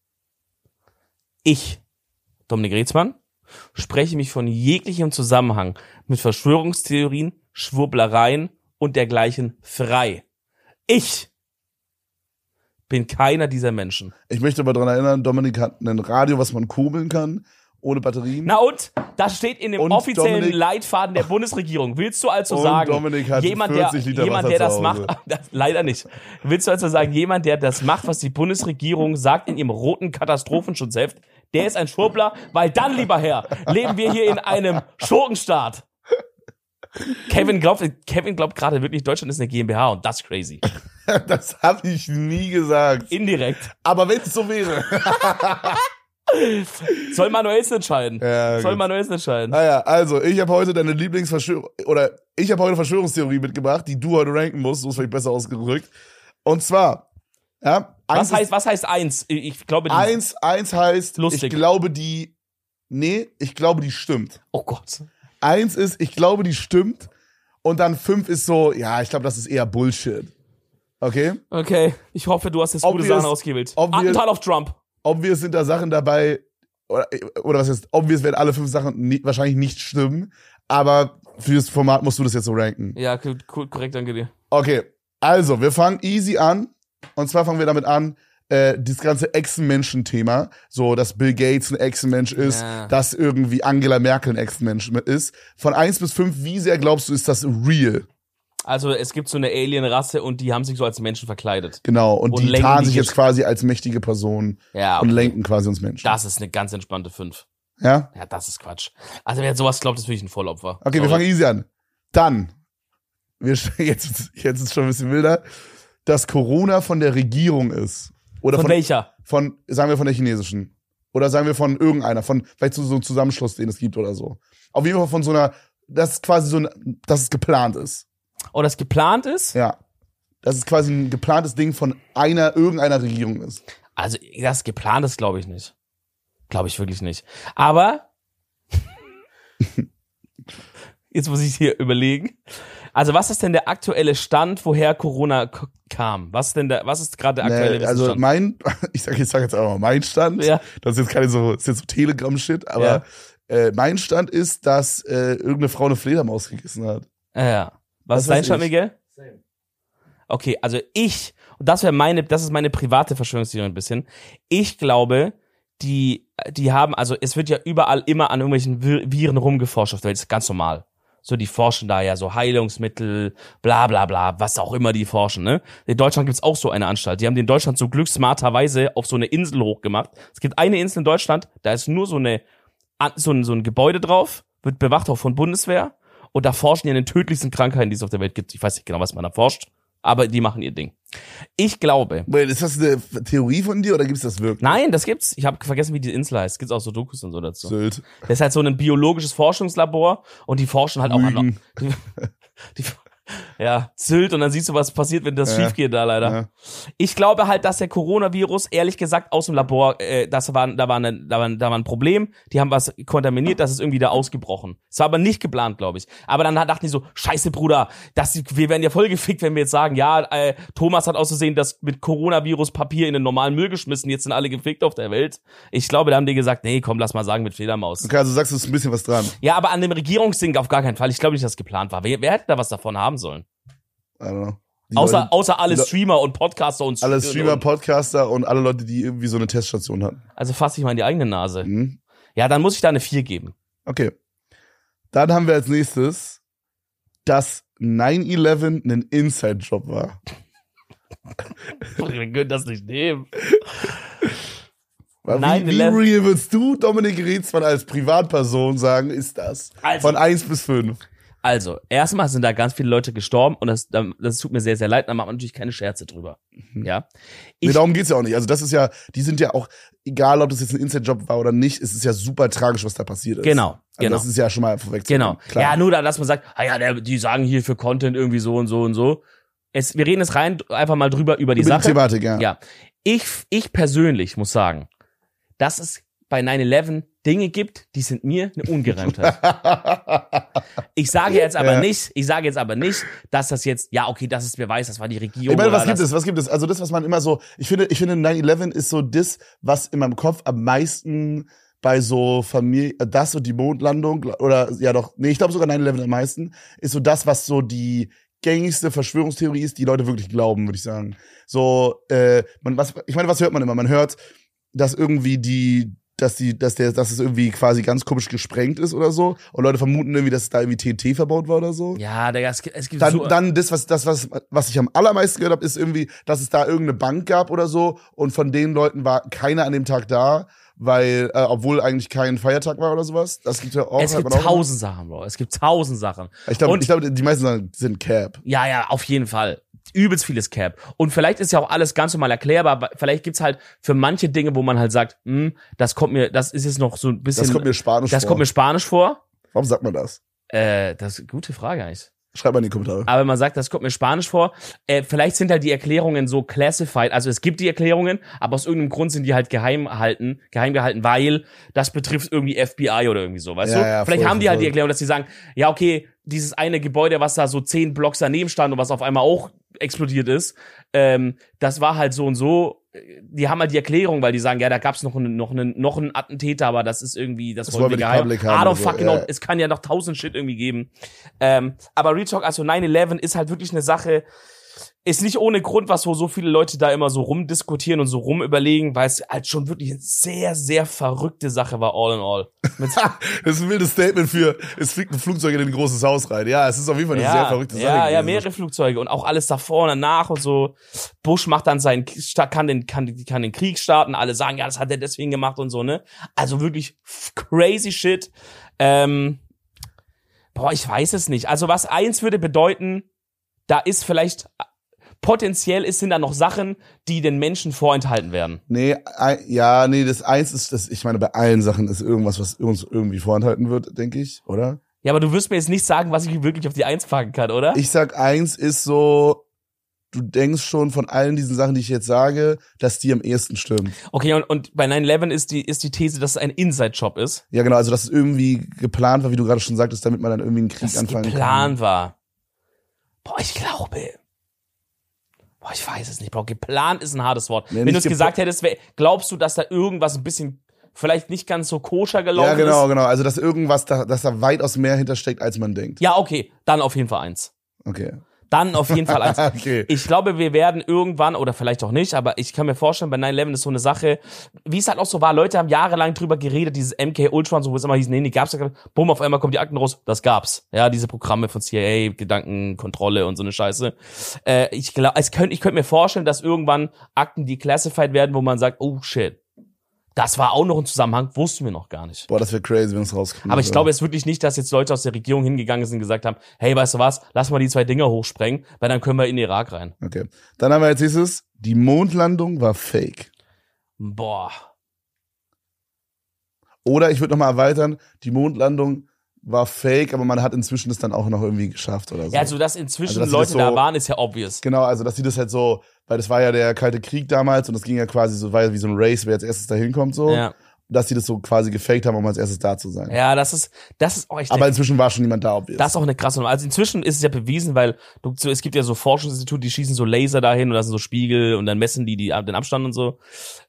Ich, Dominik Reetzmann, spreche mich von jeglichem Zusammenhang mit Verschwörungstheorien, Schwurblereien und dergleichen frei. Ich bin keiner dieser Menschen. Ich möchte aber daran erinnern, Dominik hat ein Radio, was man kurbeln kann. Ohne Batterien. Na und? Das steht in dem offiziellen Leitfaden der Bundesregierung. Willst du also sagen, Dominik hat jemand, der das macht, leider nicht. Willst du also sagen, jemand, der das macht, was die Bundesregierung sagt in ihrem roten Katastrophenschutzheft, der ist ein Schwurbler? Weil dann, lieber Herr, leben wir hier in einem Schurkenstaat. Kevin glaubt gerade wirklich, Deutschland ist eine GmbH und das ist crazy. Das habe ich nie gesagt. Indirekt. Aber wenn es so wäre. Soll Manuelsen entscheiden. Ja, Naja, also ich habe heute deine Verschwörungstheorie mitgebracht, die du heute ranken musst, so ist vielleicht besser ausgedrückt. Und zwar, ja, was heißt 1? Ich glaube, eins heißt, lustig. ich glaube, die stimmt. Oh Gott. 1 ist, ich glaube, die stimmt. Und dann 5 ist so, ja, ich glaube, das ist eher Bullshit. Okay? Okay, ich hoffe, du hast jetzt gute Sachen ausgewählt. Attentat auf Trump. Obvious sind da Sachen dabei, oder was heißt, obvious werden alle 5 Sachen wahrscheinlich nicht stimmen, aber fürs Format musst du das jetzt so ranken. Ja, cool, korrekt, danke dir. Okay, also, wir fangen easy an, und zwar fangen wir damit an, das ganze Echsenmenschen-Thema, so dass Bill Gates ein Echsenmensch ist, dass irgendwie Angela Merkel ein Echsenmensch ist. Von 1 bis 5, wie sehr glaubst du, ist das real? Also es gibt so eine Alien-Rasse und die haben sich so als Menschen verkleidet. Genau, und die tarnen sich jetzt quasi als mächtige Person und lenken quasi uns Menschen. Das ist eine ganz entspannte 5. Ja? Ja, das ist Quatsch. Also wer sowas glaubt, ist wirklich ein Vollopfer. Okay, wir fangen easy an. Dann, jetzt ist es schon ein bisschen wilder, dass Corona von der Regierung ist. Oder von welcher? Sagen wir von der chinesischen. Oder sagen wir von irgendeiner, von vielleicht so einem Zusammenschluss, den es gibt oder so. Auf jeden Fall von so einer, das ist quasi so dass es geplant ist. Oh, das geplant ist? Ja. Dass es quasi ein geplantes Ding von irgendeiner Regierung ist. Also, das geplant ist, glaube ich nicht. Glaube ich wirklich nicht. Aber jetzt muss ich hier überlegen. Also, was ist denn der aktuelle Stand, woher Corona kam? Was ist gerade der aktuelle Stand? Also ich sag jetzt einfach mal mein Stand. Ja. Das ist jetzt ist jetzt so Telegram-Shit, aber mein Stand ist, dass irgendeine Frau eine Fledermaus gegessen hat. Ja. Was ist dein Stand, Miguel? Same. Okay, also das ist meine private Verschwörungstheorie ein bisschen. Ich glaube, die haben, also es wird ja überall immer an irgendwelchen Viren rumgeforscht auf der Welt, das ist ganz normal. So, die forschen da ja so Heilungsmittel, bla bla bla, was auch immer die forschen, ne? In Deutschland gibt's auch so eine Anstalt. Die haben den Deutschland zum Glück smarterweise auf so eine Insel hochgemacht. Es gibt eine Insel in Deutschland, da ist nur so ein Gebäude drauf, wird bewacht auch von Bundeswehr und da forschen die an den tödlichsten Krankheiten, die es auf der Welt gibt. Ich weiß nicht genau, was man da forscht, aber die machen ihr Ding. Ich glaube... Ist das eine Theorie von dir oder gibt's das wirklich? Nein, das gibt's. Ich habe vergessen, wie die Insel heißt. Gibt's auch so Dokus und so dazu. Sylt. Das ist halt so ein biologisches Forschungslabor und die forschen halt auch an... Ja, Sylt und dann siehst du, was passiert, wenn das schief geht da leider. Ja. Ich glaube halt, dass der Coronavirus, ehrlich gesagt, aus dem Labor, da war ein Problem, die haben was kontaminiert, das ist irgendwie da ausgebrochen. Es war aber nicht geplant, glaube ich. Aber dann dachten die so, scheiße Bruder, wir werden ja voll gefickt, wenn wir jetzt sagen, ja, Thomas hat auszusehen, das mit Coronavirus Papier in den normalen Müll geschmissen, jetzt sind alle gefickt auf der Welt. Ich glaube, da haben die gesagt, nee, komm, lass mal sagen, mit Fledermaus. Okay, also sagst du, ist ein bisschen was dran. Ja, aber an dem Regierungsding auf gar keinen Fall. Ich glaube nicht, dass es geplant war. Wer hätte da was davon haben sollen? I don't know. Außer alle Streamer und Podcaster und alle Streamer, Podcaster und alle Leute, die irgendwie so eine Teststation hatten. Also fasse ich mal in die eigene Nase. Mhm. Ja, dann muss ich da eine 4 geben. Okay. Dann haben wir als nächstes, dass 9/11 ein Inside-Job war. Wir können das nicht nehmen. Wie real würdest du, Dominik Reetzmann, als Privatperson sagen, ist das? Also, von 1 bis 5. Also, erstmal sind da ganz viele Leute gestorben und das tut mir sehr, sehr leid, da macht man natürlich keine Scherze drüber. Ja. Nee, darum geht's ja auch nicht. Also das ist ja, die sind ja auch, egal ob das jetzt ein Inside-Job war oder nicht, es ist ja super tragisch, was da passiert ist. Genau. Das ist ja schon mal vorweg. Genau. Klar. Ja, nur da, dass man sagt, die sagen hier für Content irgendwie so und so und so. Wir reden jetzt einfach mal über die Sache. Die Thematik, ja. Ja. Ich persönlich muss sagen, dass es bei 9/11 Dinge gibt, die sind mir eine Ungereimtheit. Ich sage jetzt aber nicht, dass das jetzt, ja, okay, das ist Beweis, das war die Regierung. Ich meine, was gibt es? Also das, was man immer so, ich finde 9/11 ist so das, was in meinem Kopf am meisten bei so Familie, das und die Mondlandung, oder, ja doch, nee, ich glaube sogar 9/11 am meisten, ist so das, was so die gängigste Verschwörungstheorie ist, die Leute wirklich glauben, würde ich sagen. So, was hört man immer? Man hört, dass irgendwie dass es irgendwie quasi ganz komisch gesprengt ist oder so. Und Leute vermuten irgendwie, dass da irgendwie TNT verbaut war oder so. Ja, es gibt dann was ich am allermeisten gehört habe, ist irgendwie, dass es da irgendeine Bank gab oder so. Und von den Leuten war keiner an dem Tag da, weil, obwohl eigentlich kein Feiertag war oder sowas. Das gibt's ja auch. Es gibt 1000 Sachen, Bro. Es gibt 1000 Sachen. Ich glaube, die meisten Sachen sind Cap. Ja, auf jeden Fall. Übelst vieles Cap. Und vielleicht ist ja auch alles ganz normal erklärbar, aber vielleicht gibt's halt für manche Dinge, wo man halt sagt, das ist jetzt noch so ein bisschen. Das kommt mir Spanisch vor. Warum sagt man das? Das ist eine gute Frage eigentlich. Schreibt mal in die Kommentare. Aber man sagt, das kommt mir Spanisch vor. Vielleicht sind halt die Erklärungen so classified. Also es gibt die Erklärungen, aber aus irgendeinem Grund sind die halt geheim gehalten, weil das betrifft irgendwie FBI oder irgendwie so, weißt du? Ja, vielleicht haben die halt die Erklärung, dass die sagen, ja, okay, dieses eine Gebäude, was da so 10 Blocks daneben stand und was auf einmal auch explodiert ist, das war halt so und so. Die haben halt die Erklärung, weil die sagen, ja, da gab's noch einen Attentäter, aber das ist irgendwie, das wollen wir geheim. Es kann ja noch 1000 Shit irgendwie geben. Aber Real Talk, also 9/11 ist halt wirklich eine Sache, ist nicht ohne Grund was, wo so viele Leute da immer so rumdiskutieren und so rumüberlegen, weil es halt schon wirklich eine sehr, sehr verrückte Sache war, all in all. Das ist ein wildes Statement für, es fliegt ein Flugzeug in ein großes Haus rein. Ja, es ist auf jeden Fall eine sehr verrückte Sache. Ja, mehrere Flugzeuge und auch alles davor und danach und so. Bush macht dann kann den Krieg starten. Alle sagen, ja, das hat er deswegen gemacht und so, ne? Also wirklich crazy shit. Ich weiß es nicht. Also was eins würde bedeuten, da ist vielleicht potenziell sind da noch Sachen, die den Menschen vorenthalten werden. Das eins ist, ich meine, bei allen Sachen ist irgendwas, was uns irgendwie vorenthalten wird, denke ich, oder? Ja, aber du wirst mir jetzt nicht sagen, was ich wirklich auf die Eins packen kann, oder? Ich sag, eins ist so, du denkst schon von allen diesen Sachen, die ich jetzt sage, dass die am ehesten stimmen. Okay, und bei 9/11 ist die These, dass es ein Inside-Job ist? Ja, genau, also dass es irgendwie geplant war, wie du gerade schon sagtest, damit man dann irgendwie einen Krieg anfangen kann. Dass es geplant war. Ich glaube... ich weiß es nicht, geplant ist ein hartes Wort. Nee, wenn du es gesagt hättest, glaubst du, dass da irgendwas ein bisschen vielleicht nicht ganz so koscher gelaufen ist? Ja, genau. Also, dass irgendwas, dass da weitaus mehr hintersteckt, als man denkt. Ja, okay. Dann auf jeden Fall 1. Okay. Dann auf jeden Fall 1. Okay. Ich glaube, wir werden irgendwann, oder vielleicht auch nicht, aber ich kann mir vorstellen, bei 9/11 ist so eine Sache, wie es halt auch so war, Leute haben jahrelang drüber geredet, dieses MK-Ultra und so, wo es immer hieß, nee, gab's ja, bumm, auf einmal kommen die Akten raus, das gab's. Ja, diese Programme von CIA, Gedankenkontrolle und so eine Scheiße. Ich könnte mir vorstellen, dass irgendwann Akten declassified werden, wo man sagt, oh shit. Das war auch noch ein Zusammenhang, wussten wir noch gar nicht. Boah, das wäre crazy, wenn es rauskommt. Aber ich glaube jetzt wirklich nicht, dass jetzt Leute aus der Regierung hingegangen sind und gesagt haben, hey, weißt du was, lass mal die 2 Dinger hochsprengen, weil dann können wir in den Irak rein. Okay. Dann haben wir als nächstes, die Mondlandung war fake. Boah. Oder ich würde nochmal erweitern, die Mondlandung war fake, aber man hat inzwischen das dann auch noch irgendwie geschafft oder so. Ja, also dass inzwischen dass Leute da waren, ist ja obvious. Genau, also dass sie das halt so, weil das war ja der Kalte Krieg damals und das ging ja quasi so, war ja wie so ein Race, wer als erstes da hinkommt so. Ja. Dass sie das so quasi gefaked haben, um als erstes da zu sein. Ja, das ist auch echt. Aber inzwischen war schon niemand da, obvious. Das ist auch eine krasse Nummer. Also inzwischen ist es ja bewiesen, weil es gibt ja so Forschungsinstitute, die schießen so Laser dahin und da sind so Spiegel und dann messen die den Abstand und so.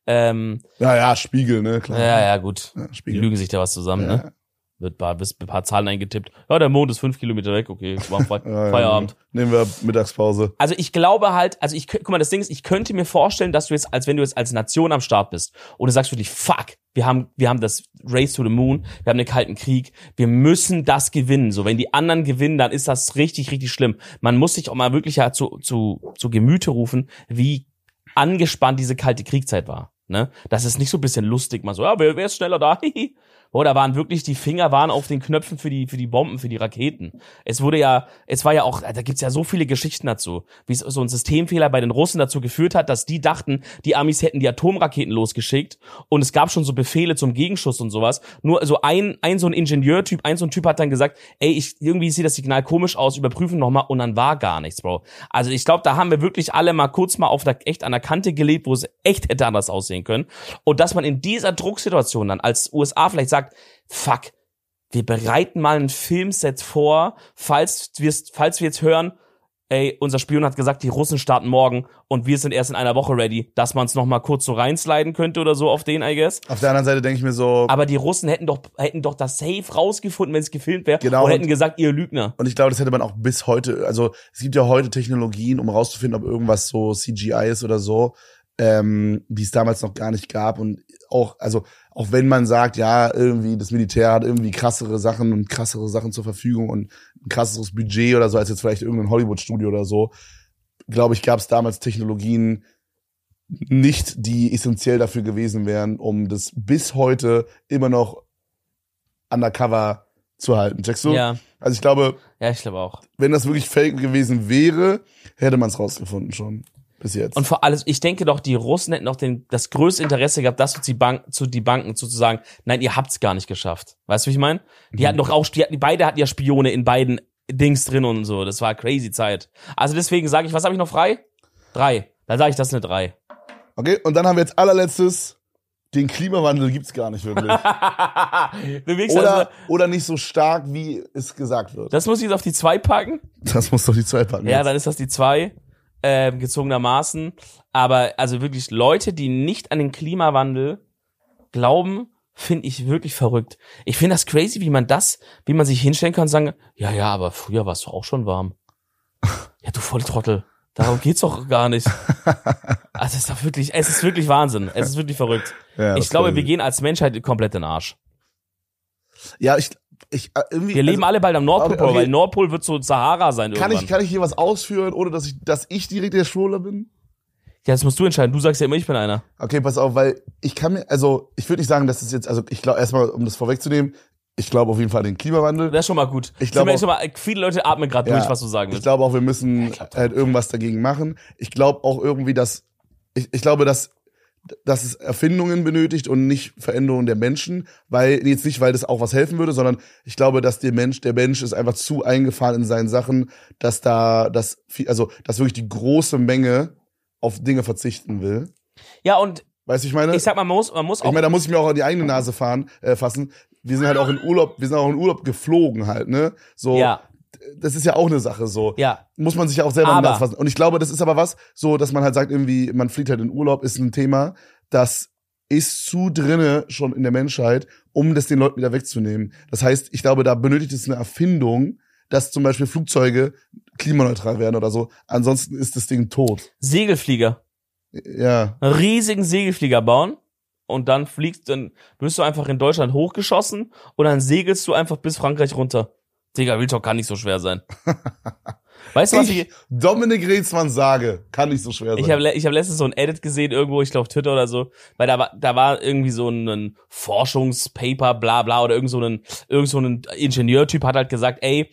Ja, Spiegel, ne, klar. Ja, gut. Ja, Spiegel. Die lügen sich da was zusammen, ne? Wird ein paar Zahlen eingetippt. Ja, der Mond ist 5 Kilometer weg, okay, war Feierabend. Nehmen wir Mittagspause. Also ich glaube halt, guck mal, das Ding ist, ich könnte mir vorstellen, dass du jetzt, wenn du jetzt als Nation am Start bist und du sagst wirklich, fuck, wir haben das Race to the Moon, wir haben den Kalten Krieg, wir müssen das gewinnen. So, wenn die anderen gewinnen, dann ist das richtig, richtig schlimm. Man muss sich auch mal wirklich ja zu Gemüte rufen, wie angespannt diese kalte Kriegszeit war. Ne? Das ist nicht so ein bisschen lustig, mal so, ja, wer ist schneller da? Da waren wirklich, die Finger waren auf den Knöpfen für die Bomben, für die Raketen. Es war ja auch, da gibt's ja so viele Geschichten dazu, wie es so ein Systemfehler bei den Russen dazu geführt hat, dass die dachten, die Amis hätten die Atomraketen losgeschickt und es gab schon so Befehle zum Gegenschuss und sowas. Nur so ein Ingenieurtyp, so ein Typ hat dann gesagt, ey, irgendwie sieht das Signal komisch aus, überprüfen nochmal und dann war gar nichts, Bro. Also ich glaube, da haben wir wirklich alle mal kurz mal echt an der Kante gelebt, wo es echt hätte anders aussehen können. Und dass man in dieser Drucksituation dann als USA vielleicht sagt, fuck, wir bereiten mal ein Filmset vor, falls wir jetzt hören, ey, unser Spion hat gesagt, die Russen starten morgen und wir sind erst in einer Woche ready, dass man es noch mal kurz so reinsliden könnte oder so auf den, I guess. Auf der anderen Seite denke ich mir so... Aber die Russen hätten doch das safe rausgefunden, wenn es gefilmt wäre, genau, und hätten gesagt, ihr Lügner. Und ich glaube, das hätte man auch bis heute, also es gibt ja heute Technologien, um rauszufinden, ob irgendwas so CGI ist oder so, die es damals noch gar nicht gab und auch wenn man sagt, ja, irgendwie das Militär hat irgendwie krassere Sachen zur Verfügung und ein krasseres Budget oder so als jetzt vielleicht irgendein Hollywood-Studio oder so, glaube ich, gab es damals Technologien nicht, die essentiell dafür gewesen wären, um das bis heute immer noch undercover zu halten. Checkst du? Ja. Also ich glaube auch. Wenn das wirklich fake gewesen wäre, hätte man es rausgefunden schon. Bis jetzt. Und vor allem, ich denke doch, die Russen hätten doch das größte Interesse gehabt, das zu die Banken zu sagen, nein, ihr habt's gar nicht geschafft. Weißt du, wie ich meine? Die hatten doch auch, beide hatten ja Spione in beiden Dings drin und so. Das war crazy Zeit. Also deswegen sage ich, was habe ich noch frei? 3. Dann sage ich, das ist eine 3. Okay, und dann haben wir jetzt allerletztes, den Klimawandel gibt's gar nicht wirklich. Oder nicht so stark, wie es gesagt wird. Das muss ich jetzt auf die 2 packen? Das muss doch die 2 packen. Ja, jetzt. Dann ist das die 2. Gezogenermaßen, aber also wirklich Leute, die nicht an den Klimawandel glauben, finde ich wirklich verrückt. Ich finde das crazy, wie man sich hinstellen kann und sagen, ja, aber früher war es doch auch schon warm. Ja, du Volltrottel. Darum geht's doch gar nicht. Also es ist wirklich Wahnsinn. Es ist wirklich verrückt. Ja, ich glaube, wir gehen als Menschheit komplett in den Arsch. Ja, irgendwie. Wir leben alle bald am Nordpol, okay. Weil Nordpol wird so Sahara sein irgendwann. Kann ich hier was ausführen, ohne dass ich direkt der Schwuler bin? Ja, das musst du entscheiden. Du sagst ja immer, ich bin einer. Okay, pass auf, weil ich würde nicht sagen, dass es jetzt, also ich glaube, erstmal, um das vorwegzunehmen, ich glaube auf jeden Fall an den Klimawandel. Das ist schon mal gut. Viele Leute atmen gerade durch, was du sagen willst. Ich glaube auch, wir müssen halt irgendwas dagegen machen. Ich glaube auch irgendwie, dass es Erfindungen benötigt und nicht Veränderungen der Menschen, weil das auch was helfen würde, sondern ich glaube, dass der Mensch ist einfach zu eingefahren in seinen Sachen, dass wirklich die große Menge auf Dinge verzichten will. Ja, und weißt du, ich meine? Ich sag mal, man muss auch. Ich meine, da muss ich mir auch an die eigene Nase fassen. Wir sind halt auch in Urlaub geflogen halt, ne? So. Ja. Das ist ja auch eine Sache, so. Ja. Muss man sich ja auch selber an die Nase fassen. Und ich glaube, das ist aber was, so, dass man halt sagt, irgendwie, man fliegt halt in Urlaub, ist ein Thema, das ist zu drinne schon in der Menschheit, um das den Leuten wieder wegzunehmen. Das heißt, ich glaube, da benötigt es eine Erfindung, dass zum Beispiel Flugzeuge klimaneutral werden oder so. Ansonsten ist das Ding tot. Segelflieger. Ja. Einen riesigen Segelflieger bauen und dann wirst du einfach in Deutschland hochgeschossen und dann segelst du einfach bis Frankreich runter. Digga, Real Talk kann nicht so schwer sein. Weißt du, was ich Dominik Reetzmann sage, kann nicht so schwer sein. Ich hab letztens so ein Edit gesehen irgendwo, ich glaube auf Twitter oder so, weil da war irgendwie so ein Forschungspaper, bla bla, oder irgend so ein Ingenieurtyp hat halt gesagt, ey,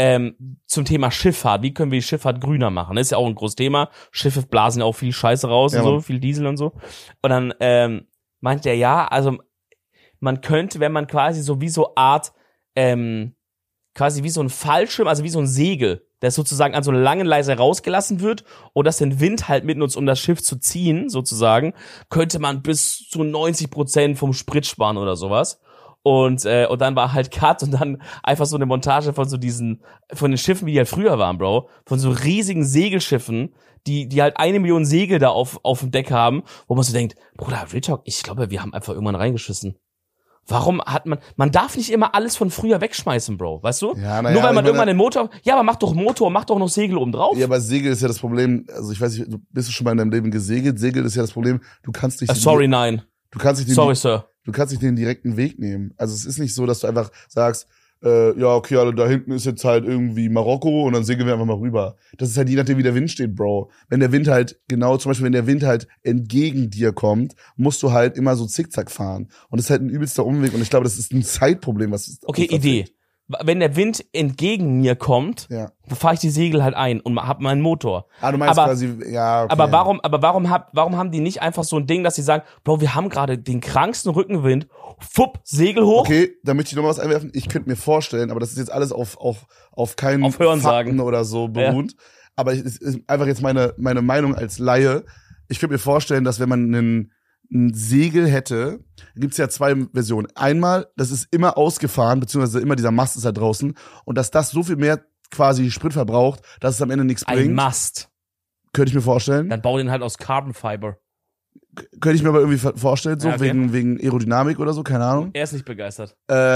zum Thema Schifffahrt, wie können wir die Schifffahrt grüner machen? Das ist ja auch ein großes Thema. Schiffe blasen ja auch viel Scheiße raus und so, viel Diesel und so. Und dann meint der, ja, also man könnte, wenn man quasi so wie so Art, quasi wie so ein Fallschirm, also wie so ein Segel, das sozusagen an so einer langen Leine rausgelassen wird und das den Wind halt mitnutzt, um das Schiff zu ziehen, sozusagen, könnte man bis zu 90% vom Sprit sparen oder sowas. Und dann war halt Cut und dann einfach so eine Montage von von den Schiffen, wie die halt früher waren, Bro, von so riesigen Segelschiffen, die halt 1 Million Segel da auf dem Deck haben, wo man so denkt, Bruder, Real Talk, ich glaube, wir haben einfach irgendwann reingeschissen. Warum hat man darf nicht immer alles von früher wegschmeißen, Bro, weißt du? Ja, nur weil man irgendwann den Motor, ja, aber mach doch noch Segel oben drauf. Ja, aber Segel ist ja das Problem, also ich weiß nicht, bist du schon mal in deinem Leben gesegelt? Segel ist ja das Problem, du kannst nicht... Nein. Du kannst nicht Sir. Du kannst nicht den direkten Weg nehmen. Also es ist nicht so, dass du einfach sagst, ja, okay, also da hinten ist jetzt halt irgendwie Marokko und dann segeln wir einfach mal rüber. Das ist halt je nachdem, wie der Wind steht, Bro. Wenn der Wind halt, zum Beispiel, wenn der Wind halt entgegen dir kommt, musst du halt immer so zickzack fahren. Und das ist halt ein übelster Umweg und ich glaube, das ist ein Zeitproblem, Okay, Idee. Wenn der Wind entgegen mir kommt, fahre ich die Segel halt ein und hab meinen Motor. Ah, du meinst quasi, ja, okay. Aber warum haben die nicht einfach so ein Ding, dass sie sagen, Bro, wir haben gerade den kranksten Rückenwind, Segel hoch. Okay, da möchte ich noch mal was einwerfen. Ich könnte mir vorstellen, aber das ist jetzt alles auf keinen Hörensagen oder so beruht. Ja. Aber es ist einfach jetzt meine Meinung als Laie. Ich könnte mir vorstellen, dass wenn man ein Segel hätte, gibt's ja 2 Versionen. Einmal, das ist immer ausgefahren, beziehungsweise immer dieser Mast ist da draußen und dass das so viel mehr quasi Sprit verbraucht, dass es am Ende nichts bringt. Ein Mast. Könnte ich mir vorstellen. Dann bau den halt aus Carbon Fiber. Könnte ich mir aber irgendwie vorstellen, so, wegen Aerodynamik oder so, keine Ahnung. Er ist nicht begeistert.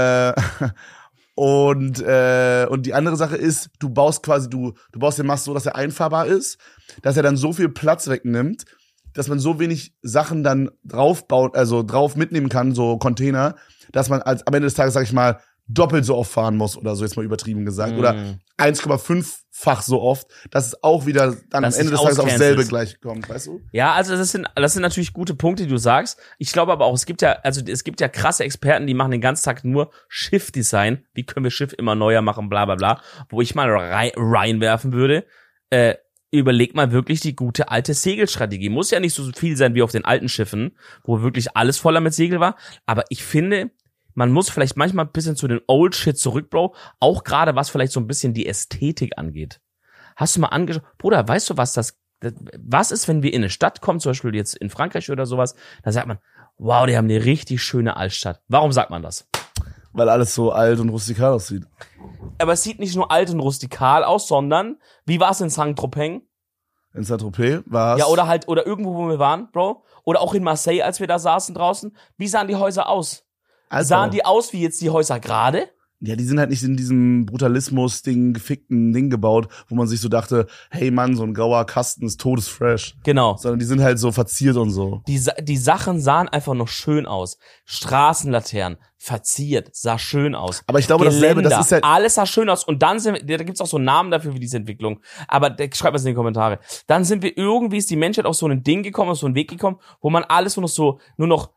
Und die andere Sache ist, du baust den Mast so, dass er einfahrbar ist, dass er dann so viel Platz wegnimmt, dass man so wenig Sachen dann drauf mitnehmen kann, so Container, dass man am Ende des Tages, sag ich mal, doppelt so oft fahren muss oder so, jetzt mal übertrieben gesagt. Oder 1,5-fach so oft, dass es auch wieder dann am Ende des Tages aufs selbe gleich kommt, weißt du? Ja, also das sind natürlich gute Punkte, die du sagst. Ich glaube aber auch, es gibt ja krasse Experten, die machen den ganzen Tag nur Schiffdesign. Wie können wir Schiff immer neuer machen, bla bla bla. Wo ich mal reinwerfen würde, überleg mal wirklich die gute alte Segelstrategie. Muss ja nicht so viel sein wie auf den alten Schiffen, wo wirklich alles voller mit Segel war. Aber ich finde, man muss vielleicht manchmal ein bisschen zu den Old Shit zurück, Bro. Auch gerade was vielleicht so ein bisschen die Ästhetik angeht. Hast du mal angeschaut? Bruder, weißt du, was ist, wenn wir in eine Stadt kommen, zum Beispiel jetzt in Frankreich oder sowas, da sagt man, wow, die haben eine richtig schöne Altstadt. Warum sagt man das? Weil alles so alt und rustikal aussieht. Aber es sieht nicht nur alt und rustikal aus, sondern, wie war es in Saint-Tropez? In Saint-Tropez war es. Ja, oder irgendwo, wo wir waren, Bro. Oder auch in Marseille, als wir da saßen draußen. Wie sahen die Häuser aus? Also. Sahen die aus wie jetzt die Häuser gerade? Ja, die sind halt nicht in diesem Brutalismus-Ding, gefickten Ding gebaut, wo man sich so dachte, hey Mann, so ein grauer Kasten ist todesfresh. Genau. Sondern die sind halt so verziert und so. Die Sachen sahen einfach noch schön aus. Straßenlaternen, verziert, sah schön aus. Aber ich glaube, dasselbe, das ist halt... Alles sah schön aus. Und dann da gibt's auch so Namen dafür für diese Entwicklung. Aber schreibt mal in die Kommentare. Dann sind wir irgendwie, ist die Menschheit auf so ein Ding gekommen, auf so einen Weg gekommen, wo man alles nur noch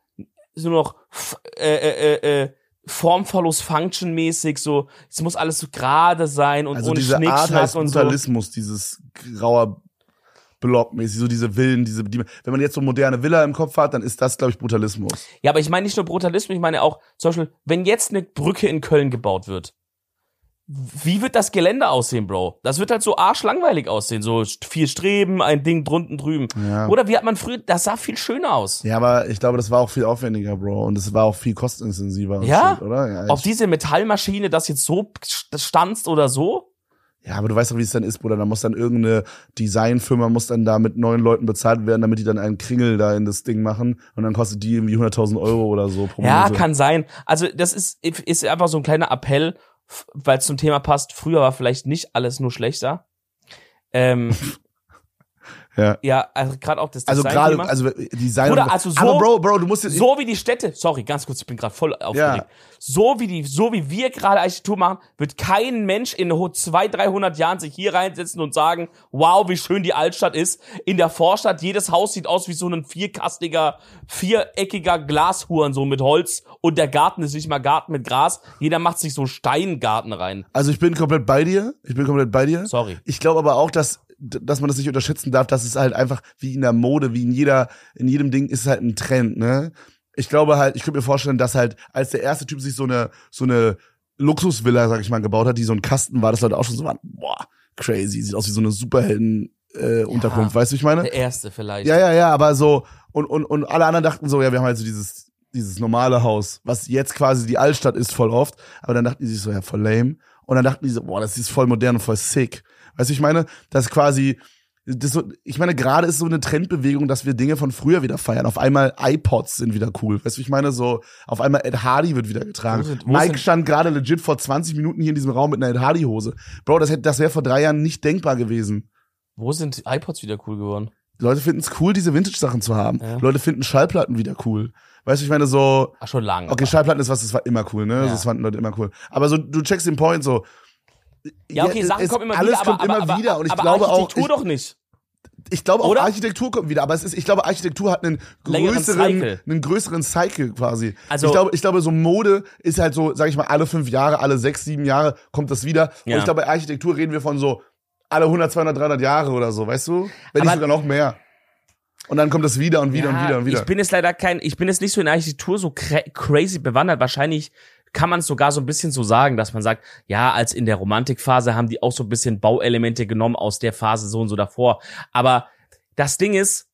Formverlust, functionmäßig, so, es muss alles so gerade sein und also ohne diese Art heißt und Brutalismus, so. Dieses grauer Blockmäßig, so diese Villen, wenn man jetzt so moderne Villa im Kopf hat, dann ist das, glaube ich, Brutalismus. Ja, aber ich meine nicht nur Brutalismus, ich meine auch, zum Beispiel, wenn jetzt eine Brücke in Köln gebaut wird, wie wird das Gelände aussehen, Bro? Das wird halt so arschlangweilig aussehen. So 4 Streben, ein Ding drunten drüben. Ja. Oder wie hat man früher, das sah viel schöner aus. Ja, aber ich glaube, das war auch viel aufwendiger, Bro. Und es war auch viel kostenintensiver. Ja? Shit, oder? Ja, ob diese Metallmaschine das jetzt so stanzt oder so? Ja, aber du weißt doch, wie es dann ist, Bruder. Da muss dann irgendeine Designfirma muss dann da mit 9 Leuten bezahlt werden, damit die dann einen Kringel da in das Ding machen. Und dann kostet die irgendwie 100.000 € oder so pro Minute. Ja, kann sein. Also das ist einfach so ein kleiner Appell, weil es zum Thema passt. Früher war vielleicht nicht alles nur schlechter. Ja, also gerade auch das Design-Thema. Also Design. Oder also so, aber Bro, du musst jetzt so wie die Städte. Sorry, ganz kurz, ich bin gerade voll aufgeregt. Ja. So wie wir gerade Architektur machen, wird kein Mensch in 200-300 Jahren sich hier reinsetzen und sagen, wow, wie schön die Altstadt ist. In der Vorstadt, jedes Haus sieht aus wie so ein viereckiger Glashuren, so mit Holz. Und der Garten ist nicht mal Garten mit Gras. Jeder macht sich so Steingarten rein. Also ich bin komplett bei dir. Sorry. Ich glaube aber auch, dass man das nicht unterschätzen darf, dass es halt einfach wie in der Mode, wie in jedem Ding ist es halt ein Trend, ne? Ich glaube halt, ich könnte mir vorstellen, dass halt, als der erste Typ sich so eine Luxusvilla, sag ich mal, gebaut hat, die so ein Kasten war, dass Leute auch schon so waren, boah, crazy, sieht aus wie so eine Superhelden Unterkunft, weißt du, ich meine? Der erste vielleicht. Ja, aber so, und alle anderen dachten so, ja, wir haben halt so dieses normale Haus, was jetzt quasi die Altstadt ist, voll oft, aber dann dachten die sich so, ja, voll lame. Und dann dachten die so, boah, das ist voll modern und voll sick. Weißt du, ich meine, ich meine, gerade ist so eine Trendbewegung, dass wir Dinge von früher wieder feiern. Auf einmal iPods sind wieder cool. Weißt du, ich meine, so, auf einmal Ed Hardy wird wieder getragen. Mike stand gerade legit vor 20 Minuten hier in diesem Raum mit einer Ed Hardy Hose. Bro, das wäre vor 3 Jahren nicht denkbar gewesen. Wo sind iPods wieder cool geworden? Die Leute finden es cool, diese Vintage-Sachen zu haben. Ja. Leute finden Schallplatten wieder cool. Weißt du, ich meine, so. Ach, schon lange. Okay, Schallplatten ist was, das war immer cool, ne? Ja. Das fanden Leute immer cool. Aber so, du checkst den Point so. Ja, okay, Sachen kommen immer alles wieder, kommt immer wieder. Und ich aber glaube Architektur doch nicht. Ich glaube auch, Architektur kommt wieder, aber ich glaube, Architektur hat einen größeren Cycle quasi. Also ich glaube, so Mode ist halt so, sag ich mal, alle 5 Jahre, alle 6, 7 Jahre kommt das wieder. Ja. Und ich glaube, bei Architektur reden wir von so alle 100, 200, 300 Jahre oder so, weißt du? Wenn nicht sogar noch mehr. Und dann kommt das wieder und wieder und wieder und wieder. Ich bin jetzt nicht so in Architektur so crazy bewandert. Wahrscheinlich kann man es sogar so ein bisschen so sagen, dass man sagt, ja, als in der Romantikphase haben die auch so ein bisschen Bauelemente genommen aus der Phase so und so davor. Aber das Ding ist,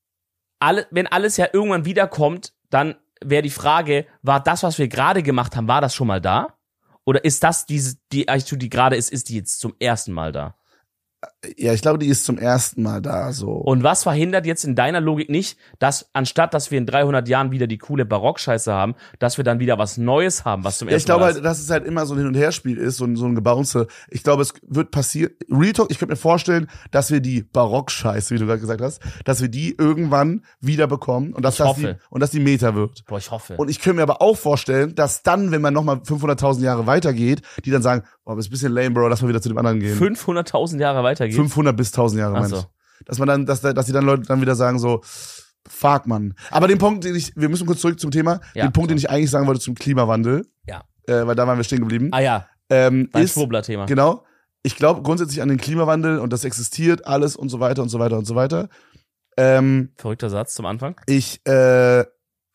wenn alles ja irgendwann wiederkommt, dann wäre die Frage, war das, was wir gerade gemacht haben, war das schon mal da? Oder ist das die Architektur, die gerade ist die jetzt zum ersten Mal da? Ja, ich glaube, die ist zum ersten Mal da, so. Und was verhindert jetzt in deiner Logik nicht, dass anstatt, dass wir in 300 Jahren wieder die coole Barockscheiße haben, dass wir dann wieder was Neues haben, was zum ersten Mal ist? Ich glaube halt, dass es halt immer so ein Hin- und Herspiel ist, so ein Gebounce. Ich glaube, es wird passieren. Real Talk, ich könnte mir vorstellen, dass wir die Barockscheiße, wie du gerade gesagt hast, dass wir die irgendwann wieder bekommen und dass die Meta wird. Boah, ich hoffe. Und ich könnte mir aber auch vorstellen, dass dann, wenn man nochmal 500.000 Jahre weitergeht, die dann sagen, boah, das ist ein bisschen lame, Bro, lass mal wieder zu dem anderen gehen. 500.000 Jahre weitergeht? 500 bis 1.000 Jahre, meine ich. Dass man dann, dass die dann Leute dann wieder sagen so, fuck, Mann. Aber den Punkt, wir müssen kurz zurück zum Thema, den Punkt, den ich eigentlich sagen wollte zum Klimawandel. Ja. Weil da waren wir stehen geblieben. Ah ja. Ist Schwurbler-Thema. Genau. Ich glaube grundsätzlich an den Klimawandel und das existiert alles und so weiter und so weiter und so weiter. Verrückter Satz zum Anfang. Ich kann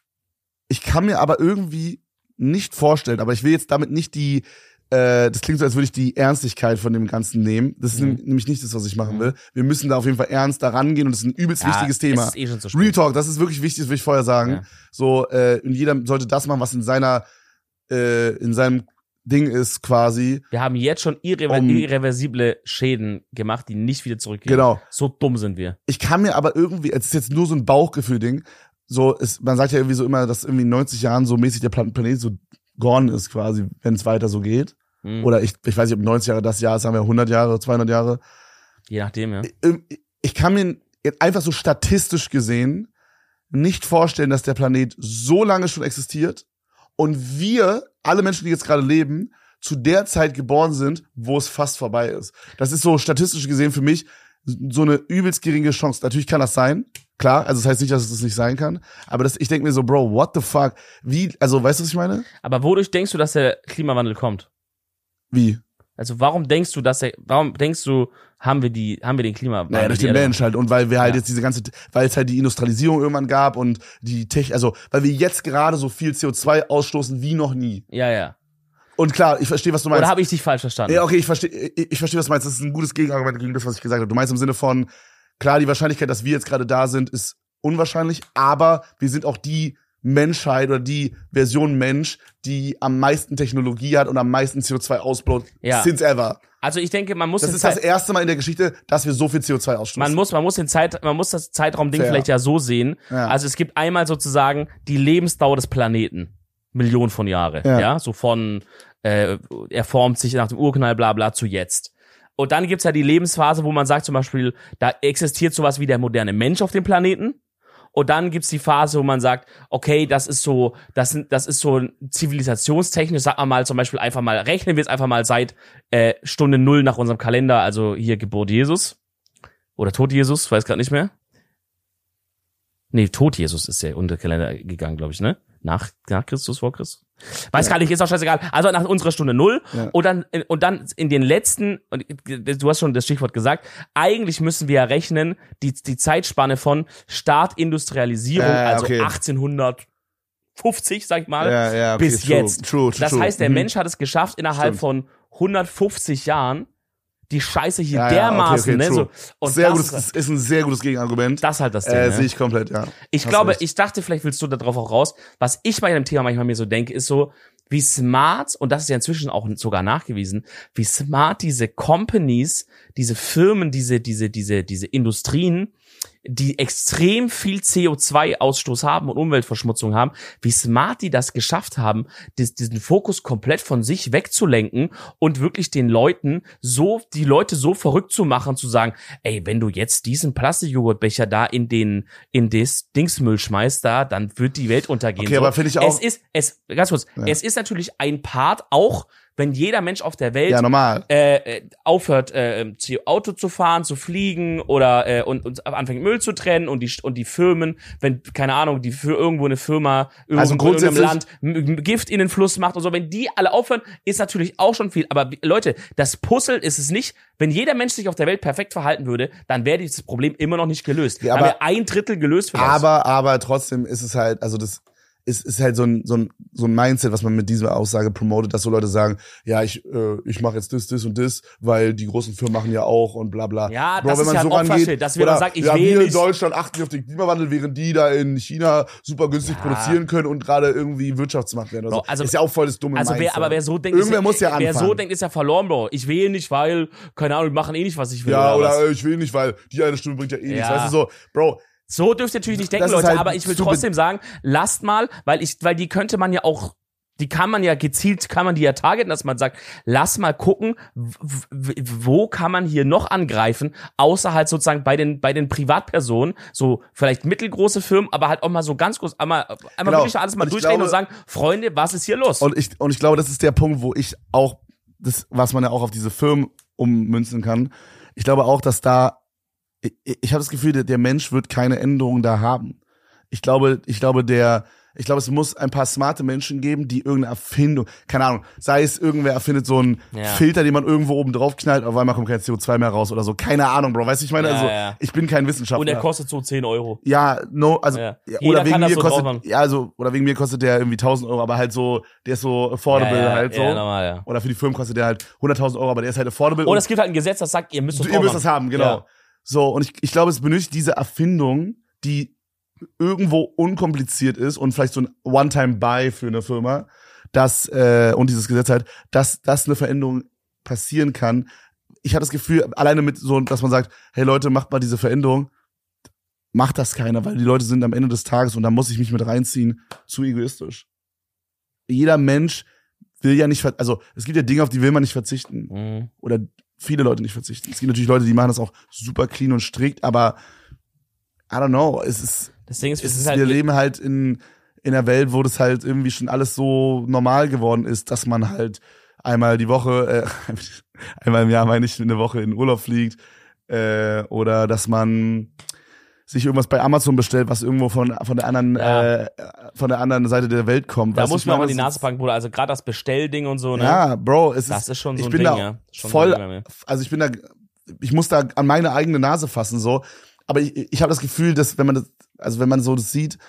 mir aber irgendwie nicht vorstellen, aber ich will jetzt damit nicht das klingt so, als würde ich die Ernstigkeit von dem Ganzen nehmen. Das ist nämlich nicht das, was ich machen will. Wir müssen da auf jeden Fall ernst da rangehen und das ist ein übelst wichtiges Thema. Das ist schon so spät. Real Talk, das ist wirklich wichtig, das will ich vorher sagen. Ja. So, und jeder sollte das machen, was in seinem Ding ist quasi. Wir haben jetzt schon irreversible Schäden gemacht, die nicht wieder zurückgehen. Genau. So dumm sind wir. Ich kann mir aber irgendwie, es ist jetzt nur so ein Bauchgefühl-Ding, man sagt ja irgendwie so immer, dass irgendwie in 90 Jahren so mäßig der Planet so gone ist quasi, wenn es weiter so geht. Oder ich weiß nicht, ob 90 Jahre das Jahr ist, haben wir 100 Jahre, 200 Jahre. Je nachdem, ja. Ich kann mir einfach so statistisch gesehen nicht vorstellen, dass der Planet so lange schon existiert und wir, alle Menschen, die jetzt gerade leben, zu der Zeit geboren sind, wo es fast vorbei ist. Das ist so statistisch gesehen für mich so eine übelst geringe Chance. Natürlich kann das sein, klar, also das heißt nicht, dass es das nicht sein kann, aber ich denke mir so, Bro, what the fuck? Also weißt du, was ich meine? Aber wodurch denkst du, dass der Klimawandel kommt? Wie? Also warum denkst du, haben wir den Klimawandel? Naja, durch den Mensch halt und weil wir halt jetzt weil es halt die Industrialisierung irgendwann gab und weil wir jetzt gerade so viel CO2 ausstoßen wie noch nie. Ja. Und klar, ich verstehe, was du meinst. Oder habe ich dich falsch verstanden? Ja, okay, ich verstehe, was du meinst. Das ist ein gutes Gegenargument gegen das, was ich gesagt habe. Du meinst im Sinne von, klar, die Wahrscheinlichkeit, dass wir jetzt gerade da sind, ist unwahrscheinlich, aber wir sind auch die Menschheit oder die Version Mensch, die am meisten Technologie hat und am meisten CO2 ausbläut since ever. Also ich denke, man muss das ist das erste Mal in der Geschichte, dass wir so viel CO2 ausstoßen. Man muss das Zeitraumding vielleicht ja so sehen. Ja. Also es gibt einmal sozusagen die Lebensdauer des Planeten. Millionen von Jahren. Ja, so von er formt sich nach dem Urknall, bla bla, zu jetzt. Und dann gibt's ja die Lebensphase, wo man sagt zum Beispiel, da existiert sowas wie der moderne Mensch auf dem Planeten. Und dann gibt's die Phase, wo man sagt, okay, das ist so zivilisationstechnisch, sagen wir mal zum Beispiel rechnen wir jetzt einfach mal seit Stunde 0 nach unserem Kalender, also hier Geburt Jesus oder Tod Jesus, weiß gerade nicht mehr. Nee, Tod Jesus ist ja unter Kalender gegangen, glaube ich, ne? Nach Christus, vor Christus? Weiß gar nicht, ist auch scheißegal. Also nach unserer Stunde 0 und dann in den letzten, und du hast schon das Stichwort gesagt, eigentlich müssen wir ja rechnen, die Zeitspanne von Start Industrialisierung, also 1850, sag ich mal, bis jetzt. True. Das heißt, der Mensch hat es geschafft, innerhalb von 150 Jahren die Scheiße hier dermaßen, ne? So, und ist ein sehr gutes Gegenargument. Das ist halt das Ding, ne? Sehe ich komplett, ja. Ich dachte, vielleicht willst du da drauf auch raus. Was ich bei dem Thema manchmal mir so denke, ist so, wie smart, und das ist ja inzwischen auch sogar nachgewiesen, wie smart diese Companies, diese Firmen, diese Industrien, die extrem viel CO2-Ausstoß haben und Umweltverschmutzung haben, wie smart die das geschafft haben, diesen Fokus komplett von sich wegzulenken und wirklich die Leute so verrückt zu machen, zu sagen, ey, wenn du jetzt diesen Plastikjoghurtbecher da in das Dingsmüll schmeißt, dann wird die Welt untergehen. Okay, so. Aber finde ich auch. Ganz kurz, es ist natürlich ein Part auch, wenn jeder Mensch auf der Welt aufhört, Auto zu fahren, zu fliegen oder und anfängt Müll zu trennen und die Firmen, wenn, keine Ahnung, irgendwo eine Firma irgendwo in irgendeinem Land Gift in den Fluss macht und so, wenn die alle aufhören, ist natürlich auch schon viel. Aber Leute, das Puzzle ist es nicht, wenn jeder Mensch sich auf der Welt perfekt verhalten würde, dann wäre dieses Problem immer noch nicht gelöst. Ja, dann wäre 1/3 gelöst für das. Aber trotzdem ist es halt, also das ist halt so ein Mindset, was man mit dieser Aussage promotet, dass so Leute sagen, ja, ich mache jetzt das und das, weil die großen Firmen machen ja auch und bla bla. Ja, das ist ja ein Opferschild, dass wir dann sagen, wir in Deutschland achten nicht auf den Klimawandel, während die da in China super günstig produzieren können und gerade irgendwie Wirtschaftsmacht werden oder so. Also, ist ja auch voll das dumme Mindset. Wer so denkt, wer so denkt, ist ja verloren, Bro. Ich wähle nicht, weil, keine Ahnung, die machen eh nicht, was ich will. Ja, oder ich will nicht, weil die eine Stimme bringt ja eh nichts. Weißt du so, Bro. So dürft ihr natürlich nicht denken, Leute, halt, aber ich will trotzdem sagen, lasst mal, weil die könnte man ja auch, kann man ja targeten, dass man sagt, lass mal gucken, wo kann man hier noch angreifen, außer halt sozusagen bei den Privatpersonen, so vielleicht mittelgroße Firmen, aber halt auch mal so ganz groß, einmal wirklich alles mal durchreden und sagen, Freunde, was ist hier los? Und ich glaube, das ist der Punkt, wo ich auch, was man ja auch auf diese Firmen ummünzen kann, ich glaube auch, dass ich habe das Gefühl, der Mensch wird keine Änderung da haben. Ich glaube, es muss ein paar smarte Menschen geben, die irgendeine Erfindung, keine Ahnung, sei es irgendwer erfindet so einen Filter, den man irgendwo oben drauf knallt, auf einmal kommt kein CO2 mehr raus oder so. Keine Ahnung, Bro. Weißt du, ich meine, ich bin kein Wissenschaftler. Und der kostet so 10 €. Ja, oder wegen mir kostet der irgendwie 1.000 €, aber halt so, der ist so affordable halt so. Ja, normal, Oder für die Firmen kostet der halt 100.000 €, aber der ist halt affordable. Oder es gibt halt ein Gesetz, das sagt, ihr müsst das haben, genau. Ja. So, und ich glaube, es benötigt diese Erfindung, die irgendwo unkompliziert ist und vielleicht so ein One-Time-Buy für eine Firma, und dieses Gesetz halt, dass eine Veränderung passieren kann. Ich habe das Gefühl, alleine mit so, dass man sagt, hey Leute, macht mal diese Veränderung, macht das keiner, weil die Leute sind am Ende des Tages, und da muss ich mich mit reinziehen, zu egoistisch. jeder Mensch will ja nicht, also es gibt ja Dinge, auf die will man nicht verzichten. Oder viele Leute nicht verzichten. Es gibt natürlich Leute, die machen das auch super clean und strikt, aber I don't know, das Ding ist, wir leben halt in einer Welt, wo das halt irgendwie schon alles so normal geworden ist, dass man halt einmal die Woche, einmal im Jahr meine ich, eine Woche in Urlaub fliegt, oder dass man sich irgendwas bei Amazon bestellt, was irgendwo von der anderen Seite der Welt kommt. Da muss man auch mal die Nase packen, Bruder. Also gerade das Bestellding und so, ne? Ja, Bro, das ist schon so ein Ding, ja. Also ich muss da an meine eigene Nase fassen, so. Aber ich habe das Gefühl, dass wenn man so das sieht,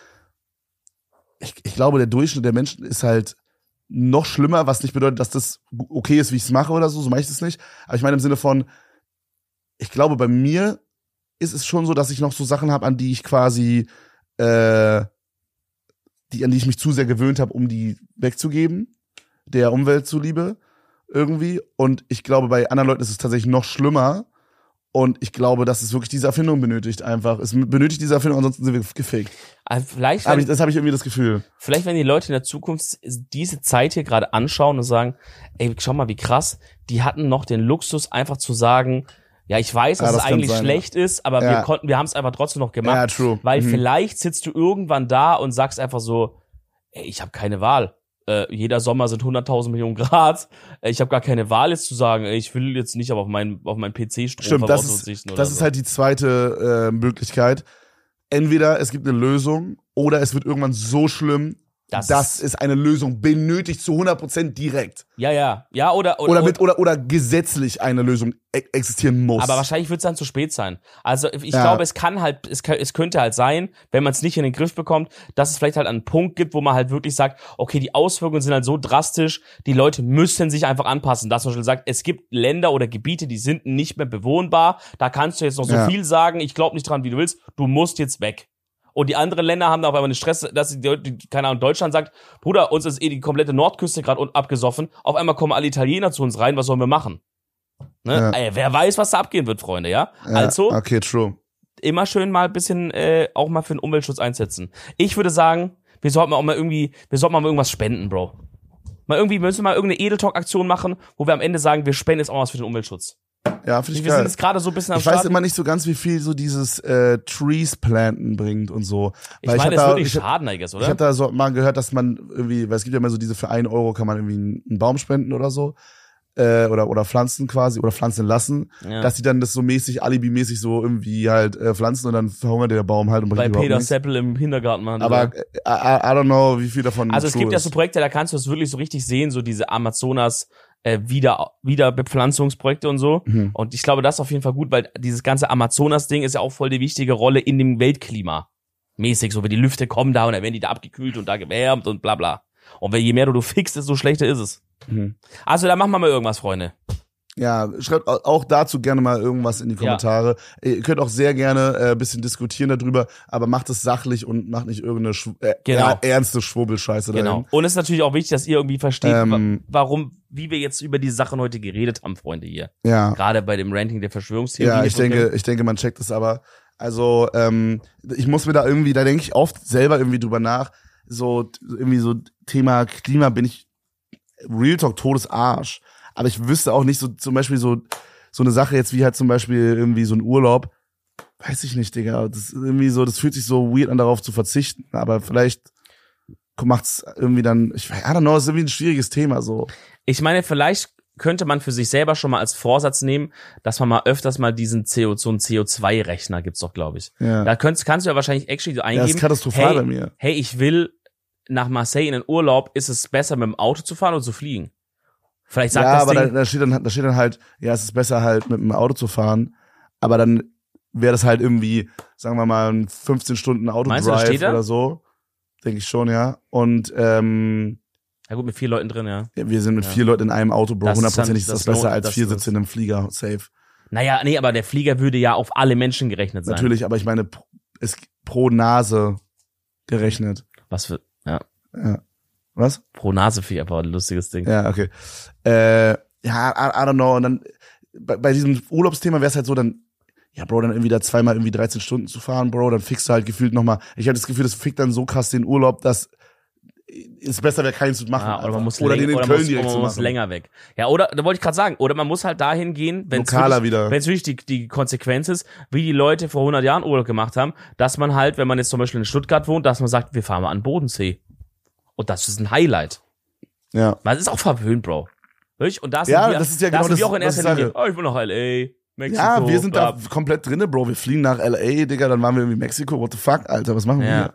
ich glaube, der Durchschnitt der Menschen ist halt noch schlimmer, was nicht bedeutet, dass das okay ist, wie ich es mache oder so mache ich das nicht. Aber ich meine im Sinne von, ich glaube, bei mir ist es schon so, dass ich noch so Sachen habe, an die ich quasi, an die ich mich zu sehr gewöhnt habe, um die wegzugeben, der Umwelt zuliebe irgendwie. Und ich glaube, bei anderen Leuten ist es tatsächlich noch schlimmer. Und ich glaube, dass es wirklich diese Erfindung benötigt einfach. Es benötigt diese Erfindung, ansonsten sind wir gefickt. Also das habe ich irgendwie das Gefühl. Vielleicht, wenn die Leute in der Zukunft diese Zeit hier gerade anschauen und sagen, ey, schau mal, wie krass, die hatten noch den Luxus, einfach zu sagen, ja, ich weiß, dass es eigentlich schlecht ist, aber wir haben es einfach trotzdem noch gemacht. Ja, true. Weil vielleicht sitzt du irgendwann da und sagst einfach so, ey, ich habe keine Wahl. Jeder Sommer sind 100.000 Millionen Grad. Ich habe gar keine Wahl jetzt zu sagen, ey, ich will jetzt nicht aber auf meinen PC-Strom verzichten. Das ist halt die zweite Möglichkeit. Entweder es gibt eine Lösung oder es wird irgendwann so schlimm, dass es eine Lösung benötigt zu 100% direkt. Ja, oder gesetzlich eine Lösung existieren muss. Aber wahrscheinlich wird es dann zu spät sein. Also ich glaube, es könnte halt sein, wenn man es nicht in den Griff bekommt, dass es vielleicht halt einen Punkt gibt, wo man halt wirklich sagt, okay, die Auswirkungen sind halt so drastisch, die Leute müssen sich einfach anpassen. Dass man schon sagt, es gibt Länder oder Gebiete, die sind nicht mehr bewohnbar. Da kannst du jetzt noch so viel sagen, ich glaube nicht dran, wie du willst. Du musst jetzt weg. Und die anderen Länder haben da auf einmal einen Stress, dass keine Ahnung, Deutschland sagt, Bruder, uns ist die komplette Nordküste gerade abgesoffen. Auf einmal kommen alle Italiener zu uns rein, was sollen wir machen? Ne? Ja. Ey, wer weiß, was da abgehen wird, Freunde, ja? Also, okay, true. Immer schön mal ein bisschen auch mal für den Umweltschutz einsetzen. Ich würde sagen, wir sollten mal irgendwas spenden, Bro. Müssen wir mal irgendeine Edeltalk-Aktion machen, wo wir am Ende sagen, wir spenden jetzt auch was für den Umweltschutz. Ja, finde ich geil. Wir sind jetzt gerade so ein bisschen am Start. Ich weiß immer nicht so ganz, wie viel so dieses Trees planten bringt und so. Weil ich meine, das würde nicht schaden, I guess, oder? Ich habe da so mal gehört, dass man irgendwie, weil es gibt ja immer so diese, für 1 Euro kann man irgendwie einen Baum spenden oder so. Oder pflanzen quasi, oder pflanzen lassen, dass die dann das so mäßig, alibimäßig so irgendwie halt pflanzen und dann verhungert der Baum halt. Und bei Peter Seppel im Kindergarten machen. Aber I don't know, wie viel davon also es gibt ja so Projekte, da kannst du es wirklich so richtig sehen, so diese Amazonas Wiederbepflanzungsprojekte und so. Und ich glaube, das ist auf jeden Fall gut, weil dieses ganze Amazonas-Ding ist ja auch voll die wichtige Rolle in dem Weltklima. Mäßig, so wie die Lüfte kommen da und dann werden die da abgekühlt und da gewärmt und bla bla. Und je mehr du fixst, desto schlechter ist es. Also da machen wir mal irgendwas, Freunde. Ja, schreibt auch dazu gerne mal irgendwas in die Kommentare. Ja. Ihr könnt auch sehr gerne ein bisschen diskutieren darüber, aber macht es sachlich und macht nicht irgendeine ernste Schwurbelscheiße dahin. Genau. Und es ist natürlich auch wichtig, dass ihr irgendwie versteht, wie wir jetzt über die Sachen heute geredet haben, Freunde, hier. Ja. Gerade bei dem Ranking der Verschwörungstheorien. Ja, ich denke, man checkt es aber. Also, ich muss mir da denke ich oft selber irgendwie drüber nach. So, irgendwie so Thema Klima bin ich Real Talk Todesarsch. Aber ich wüsste auch nicht so, zum Beispiel so eine Sache jetzt wie halt zum Beispiel irgendwie so ein Urlaub. Weiß ich nicht, Digga. Das ist irgendwie so, das fühlt sich so weird an, darauf zu verzichten. Aber vielleicht macht's irgendwie dann, I don't know, das ist irgendwie ein schwieriges Thema, so. Ich meine, vielleicht könnte man für sich selber schon mal als Vorsatz nehmen, dass man mal öfters mal so einen CO2-Rechner gibt's doch, glaube ich. Ja. Da kannst du ja wahrscheinlich actually so eingeben. Ja, das ist katastrophal bei mir. Hey, ich will nach Marseille in den Urlaub, ist es besser mit dem Auto zu fahren oder zu fliegen? Vielleicht sagt das Ding, da steht dann halt, ja, es ist besser halt mit dem Auto zu fahren, aber dann wäre das halt irgendwie, sagen wir mal, ein 15 Stunden Autodrive oder so. Denke ich schon, ja. Und ja gut, mit 4 Leuten drin, ja. Wir sind mit 4 Leuten in einem Auto, Bro. 100% ist das besser als 4 Sitze in einem Flieger, safe. Naja, nee, aber der Flieger würde ja auf alle Menschen gerechnet sein. Natürlich, aber ich meine, ist pro Nase gerechnet. Was für, ja. Was? Pro Nase viel, aber ein lustiges Ding. Ja, okay. I don't know. Und dann bei diesem Urlaubsthema wäre es halt so, dann, ja, Bro, dann irgendwie da zweimal irgendwie 13 Stunden zu fahren, Bro, dann fickst du halt gefühlt nochmal. Ich habe das Gefühl, das fickt dann so krass den Urlaub, dass ist besser, wäre keinen zu machen. Ja, oder man muss den in Köln direkt zu machen. Man muss länger weg. Ja, oder, da wollte ich gerade sagen, oder man muss halt dahin gehen, wenn es wirklich die Konsequenz ist, wie die Leute vor 100 Jahren Urlaub gemacht haben, dass man halt, wenn man jetzt zum Beispiel in Stuttgart wohnt, dass man sagt, wir fahren mal an den Bodensee. Und das ist ein Highlight. Ja. Man ist auch verwöhnt, Bro. Und da sind das ist ja genau das, wir auch in erster Linie. Oh, ich will nach L.A., Mexiko. Ja, wir sind da komplett drinne, Bro. Wir fliegen nach L.A., Digga, dann waren wir irgendwie in Mexiko. What the fuck, Alter, was machen wir hier?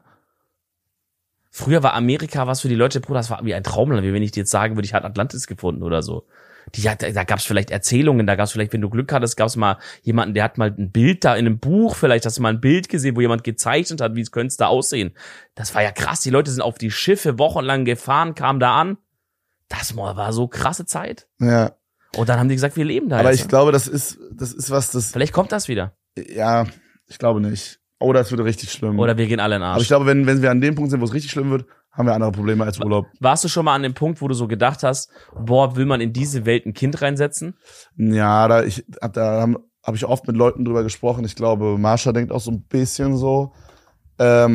Früher war Amerika was für die Leute, Bruder, das war wie ein Traumland. Wie wenn ich dir jetzt sagen würde, ich hatte Atlantis gefunden oder so. Da gab's vielleicht Erzählungen, da gab's vielleicht, wenn du Glück hattest, gab's mal jemanden, der hat mal ein Bild da in einem Buch, vielleicht hast du mal ein Bild gesehen, wo jemand gezeichnet hat, wie es könnte es da aussehen. Das war ja krass, die Leute sind auf die Schiffe wochenlang gefahren, kamen da an. Das war so krasse Zeit. Ja. Und dann haben die gesagt, wir leben da. Aber jetzt. Ich glaube, das ist was, das... Vielleicht kommt das wieder. Ja, ich glaube nicht. Oder es wird richtig schlimm. Oder wir gehen alle in den Arsch. Aber ich glaube, wenn wir an dem Punkt sind, wo es richtig schlimm wird, haben wir andere Probleme als Urlaub. Warst du schon mal an dem Punkt, wo du so gedacht hast, boah, will man in diese Welt ein Kind reinsetzen? Ja, da hab ich oft mit Leuten drüber gesprochen. Ich glaube, Marsha denkt auch so ein bisschen so. Aber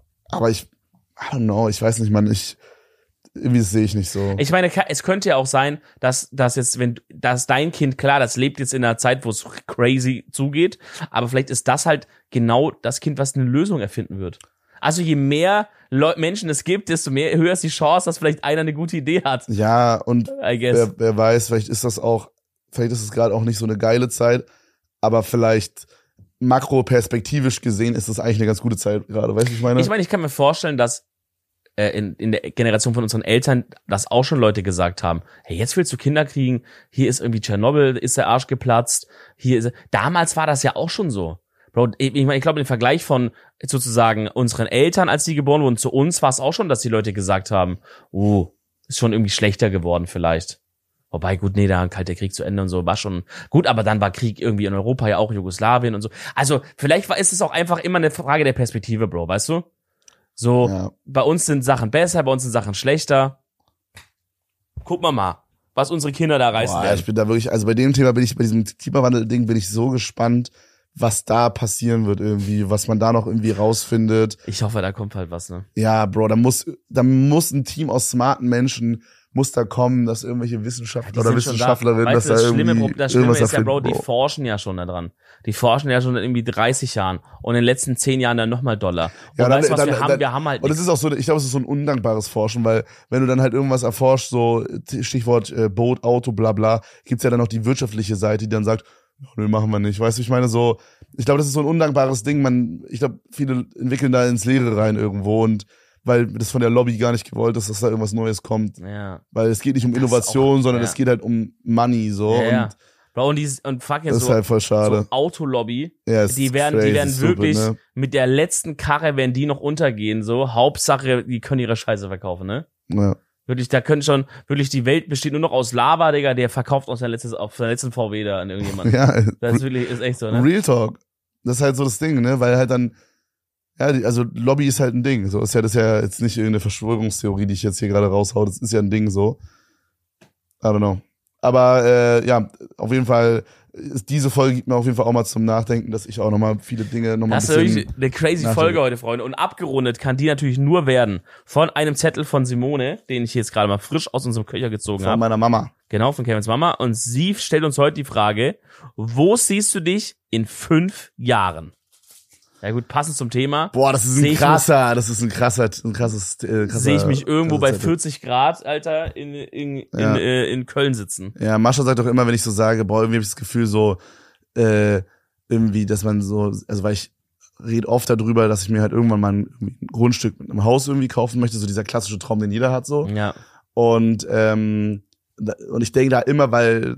I don't know, ich weiß nicht, man, irgendwie sehe ich nicht so. Ich meine, es könnte ja auch sein, dass dein Kind, klar, das lebt jetzt in einer Zeit, wo es crazy zugeht, aber vielleicht ist das halt genau das Kind, was eine Lösung erfinden wird. Also je mehr Menschen es gibt, desto höher ist die Chance, dass vielleicht einer eine gute Idee hat. Ja, und wer weiß, vielleicht ist es gerade auch nicht so eine geile Zeit, aber vielleicht makroperspektivisch gesehen ist es eigentlich eine ganz gute Zeit gerade, weißt du, ich meine? Ich kann mir vorstellen, dass in der Generation von unseren Eltern das auch schon Leute gesagt haben, hey, jetzt willst du Kinder kriegen, hier ist irgendwie Tschernobyl, ist der Arsch geplatzt, damals war das ja auch schon so. Bro, ich glaube, im Vergleich von sozusagen unseren Eltern, als die geboren wurden, zu uns war es auch schon, dass die Leute gesagt haben, ist schon irgendwie schlechter geworden vielleicht. Wobei, gut, nee, da Kalter Krieg zu Ende und so, war schon gut, aber dann war Krieg irgendwie in Europa ja auch, Jugoslawien und so. Also vielleicht ist es auch einfach immer eine Frage der Perspektive, Bro, weißt du? So, ja. Bei uns sind Sachen besser, bei uns sind Sachen schlechter. Guck mal, was unsere Kinder da reißen werden. Ich bin da wirklich, also bei dem Thema bei diesem Klimawandel-Ding bin ich so gespannt, was da passieren wird irgendwie, was man da noch irgendwie rausfindet. Ich hoffe, da kommt halt was, ne? Ja, Bro, da muss ein Team aus smarten Menschen muss da kommen, dass irgendwelche Wissenschaftler oder Wissenschaftlerinnen, dass da irgendwie das Schlimme ist ja, Bro, die forschen ja schon da dran. Die forschen ja schon in irgendwie 30 Jahren und in den letzten 10 Jahren dann nochmal $. Und ja, weißt du, was wir haben halt und es ist auch so, ich glaube, es ist so ein undankbares Forschen, weil wenn du dann halt irgendwas erforscht, so Stichwort Boot, Auto, bla bla, gibt's ja dann noch die wirtschaftliche Seite, die dann sagt, nö, machen wir nicht. Weißt du, ich meine so, ich glaube, das ist so ein undankbares Ding. Ich glaube, viele entwickeln da ins Leere rein irgendwo und weil das von der Lobby gar nicht gewollt ist, dass da irgendwas Neues kommt. Ja. Weil es geht nicht um Innovation, sondern es geht halt um Money, so. Ja. Bro, und fuck jetzt das ist halt voll schade. So Autolobby, ja, die werden wirklich stupid, ne? Mit der letzten Karre werden die noch untergehen, so. Hauptsache, die können ihre Scheiße verkaufen, ne? Ja. Wirklich, da können schon, wirklich, die Welt besteht nur noch aus Lava, Digga, der verkauft auf seinem letzten VW da an irgendjemanden. Ja. Das ist echt so, ne? Real Talk. Das ist halt so das Ding, ne? Weil halt dann, ja, also Lobby ist halt ein Ding. So das ist ja jetzt nicht irgendeine Verschwörungstheorie, die ich jetzt hier gerade raushau. Das ist ja ein Ding so. I don't know. Aber ja, auf jeden Fall diese Folge gibt mir auf jeden Fall auch mal zum Nachdenken, dass ich auch nochmal viele Dinge nochmal ein bisschen... Das ist wirklich eine crazy Folge heute, Freunde. Und abgerundet kann die natürlich nur werden von einem Zettel von Simone, den ich jetzt gerade mal frisch aus unserem Köcher gezogen habe. Von meiner Mama. Genau, von Kevins Mama. Und sie stellt uns heute die Frage, wo siehst du dich in 5 Jahren? Ja gut, passend zum Thema. Boah, das ist ein krasses sehe ich mich irgendwo bei 40 Grad, Alter, in Köln sitzen. Ja, Mascha sagt doch immer, wenn ich so sage, boah, irgendwie habe ich das Gefühl so, irgendwie, dass man so, also weil ich rede oft darüber, dass ich mir halt irgendwann mal ein Grundstück mit einem Haus irgendwie kaufen möchte, so dieser klassische Traum, den jeder hat, so. Ja. Und ich denke da immer, weil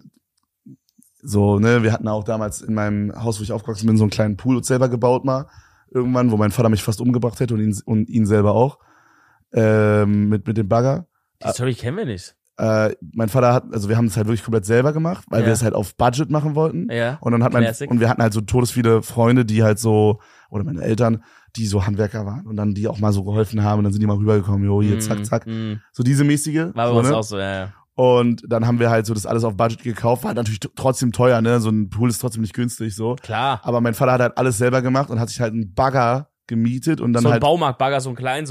so, ne, wir hatten auch damals in meinem Haus, wo ich aufgewachsen bin, so einen kleinen Pool selber gebaut mal. Irgendwann, wo mein Vater mich fast umgebracht hätte und ihn selber auch. Mit dem Bagger. Die Story kennen wir nicht. Mein Vater wir haben das halt wirklich komplett selber gemacht, weil wir es halt auf Budget machen wollten. Ja. Und dann wir hatten halt so todesviele Freunde, die halt so, oder meine Eltern, die so Handwerker waren und dann die auch mal so geholfen haben und dann sind die mal rübergekommen, jo, hier, zack, zack. So diese mäßige. War bei uns auch so, ja. Und dann haben wir halt so das alles auf Budget gekauft. War natürlich trotzdem teuer, ne? So ein Pool ist trotzdem nicht günstig, so. Klar. Aber mein Vater hat halt alles selber gemacht und hat sich halt einen Bagger gemietet und dann so halt. So ein Baumarktbagger, so ein kleinen, so ein.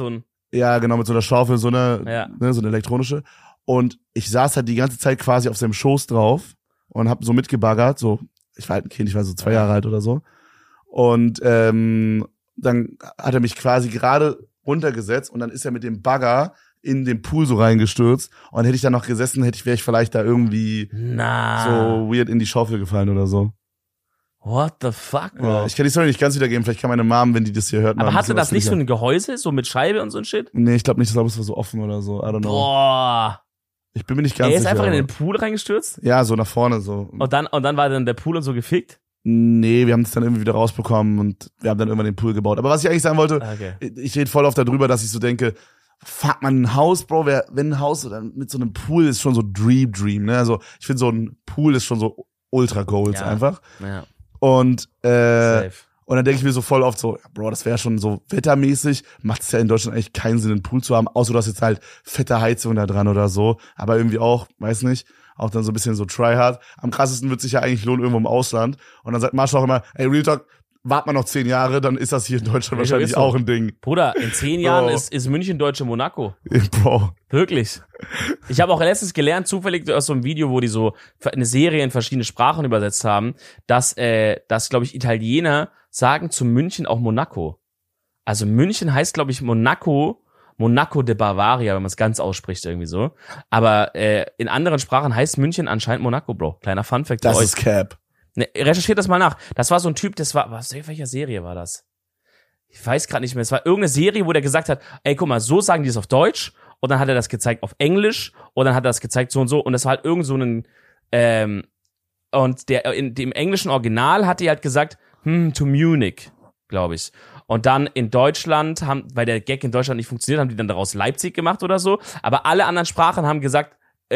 Ja, genau, mit so einer Schaufel, so eine elektronische. Und ich saß halt die ganze Zeit quasi auf seinem Schoß drauf und hab so mitgebaggert, so, ich war halt ein Kind, ich war so 2 Jahre alt oder so. Und dann hat er mich quasi gerade runtergesetzt und dann ist er mit dem Bagger in den Pool so reingestürzt und hätte ich da noch gesessen, wäre ich vielleicht da irgendwie so weird in die Schaufel gefallen oder so. What the fuck, bro? Ja, ich kann die Story nicht ganz wiedergeben, vielleicht kann meine Mom, wenn die das hier hört. Aber hatte das nicht so ein Gehäuse, so mit Scheibe und so ein Shit? Nee, ich glaube nicht, es war so offen oder so, I don't know. Boah. Ich bin mir nicht ganz sicher. Er ist einfach in den Pool reingestürzt? Ja, so nach vorne so. Und dann war dann der Pool und so gefickt? Nee, wir haben es dann irgendwie wieder rausbekommen und wir haben dann irgendwann den Pool gebaut. Aber was ich eigentlich sagen wollte, ich rede voll oft darüber, dass ich so denke, fuck man, ein Haus, Bro, wenn ein Haus mit so einem Pool ist schon so Dream, ne? Also ich finde so ein Pool ist schon so ultra Goals einfach. Ja. Und dann denke ich mir so voll oft so, Bro, das wäre schon so wettermäßig, macht es ja in Deutschland eigentlich keinen Sinn, einen Pool zu haben, außer du hast jetzt halt fette Heizung da dran oder so. Aber irgendwie auch, weiß nicht, auch dann so ein bisschen so tryhard. Am krassesten wird sich ja eigentlich lohnen irgendwo im Ausland. Und dann sagt Marshall auch immer, ey, Real Talk, wart mal noch 10 Jahre, dann ist das hier in Deutschland wahrscheinlich auch ein Ding. Bruder, in 10 Jahren ist München deutsche Monaco. Bro. Wirklich. Ich habe auch letztens gelernt, zufällig aus so einem Video, wo die so eine Serie in verschiedene Sprachen übersetzt haben, dass glaube ich, Italiener sagen zu München auch Monaco. Also München heißt, glaube ich, Monaco de Bavaria, wenn man es ganz ausspricht irgendwie so. Aber in anderen Sprachen heißt München anscheinend Monaco, Bro. Kleiner Funfact für euch. Das ist Cap. Ne, recherchiert das mal nach. Das war so ein Typ, welcher Serie war das? Ich weiß gerade nicht mehr. Es war irgendeine Serie, wo der gesagt hat, ey, guck mal, so sagen die es auf Deutsch. Und dann hat er das gezeigt auf Englisch. Und dann hat er das gezeigt so und so. Und das war halt irgend so ein, und in dem englischen Original hat die halt gesagt, to Munich, glaube ich. Und dann in Deutschland weil der Gag in Deutschland nicht funktioniert, haben die dann daraus Leipzig gemacht oder so. Aber alle anderen Sprachen haben gesagt,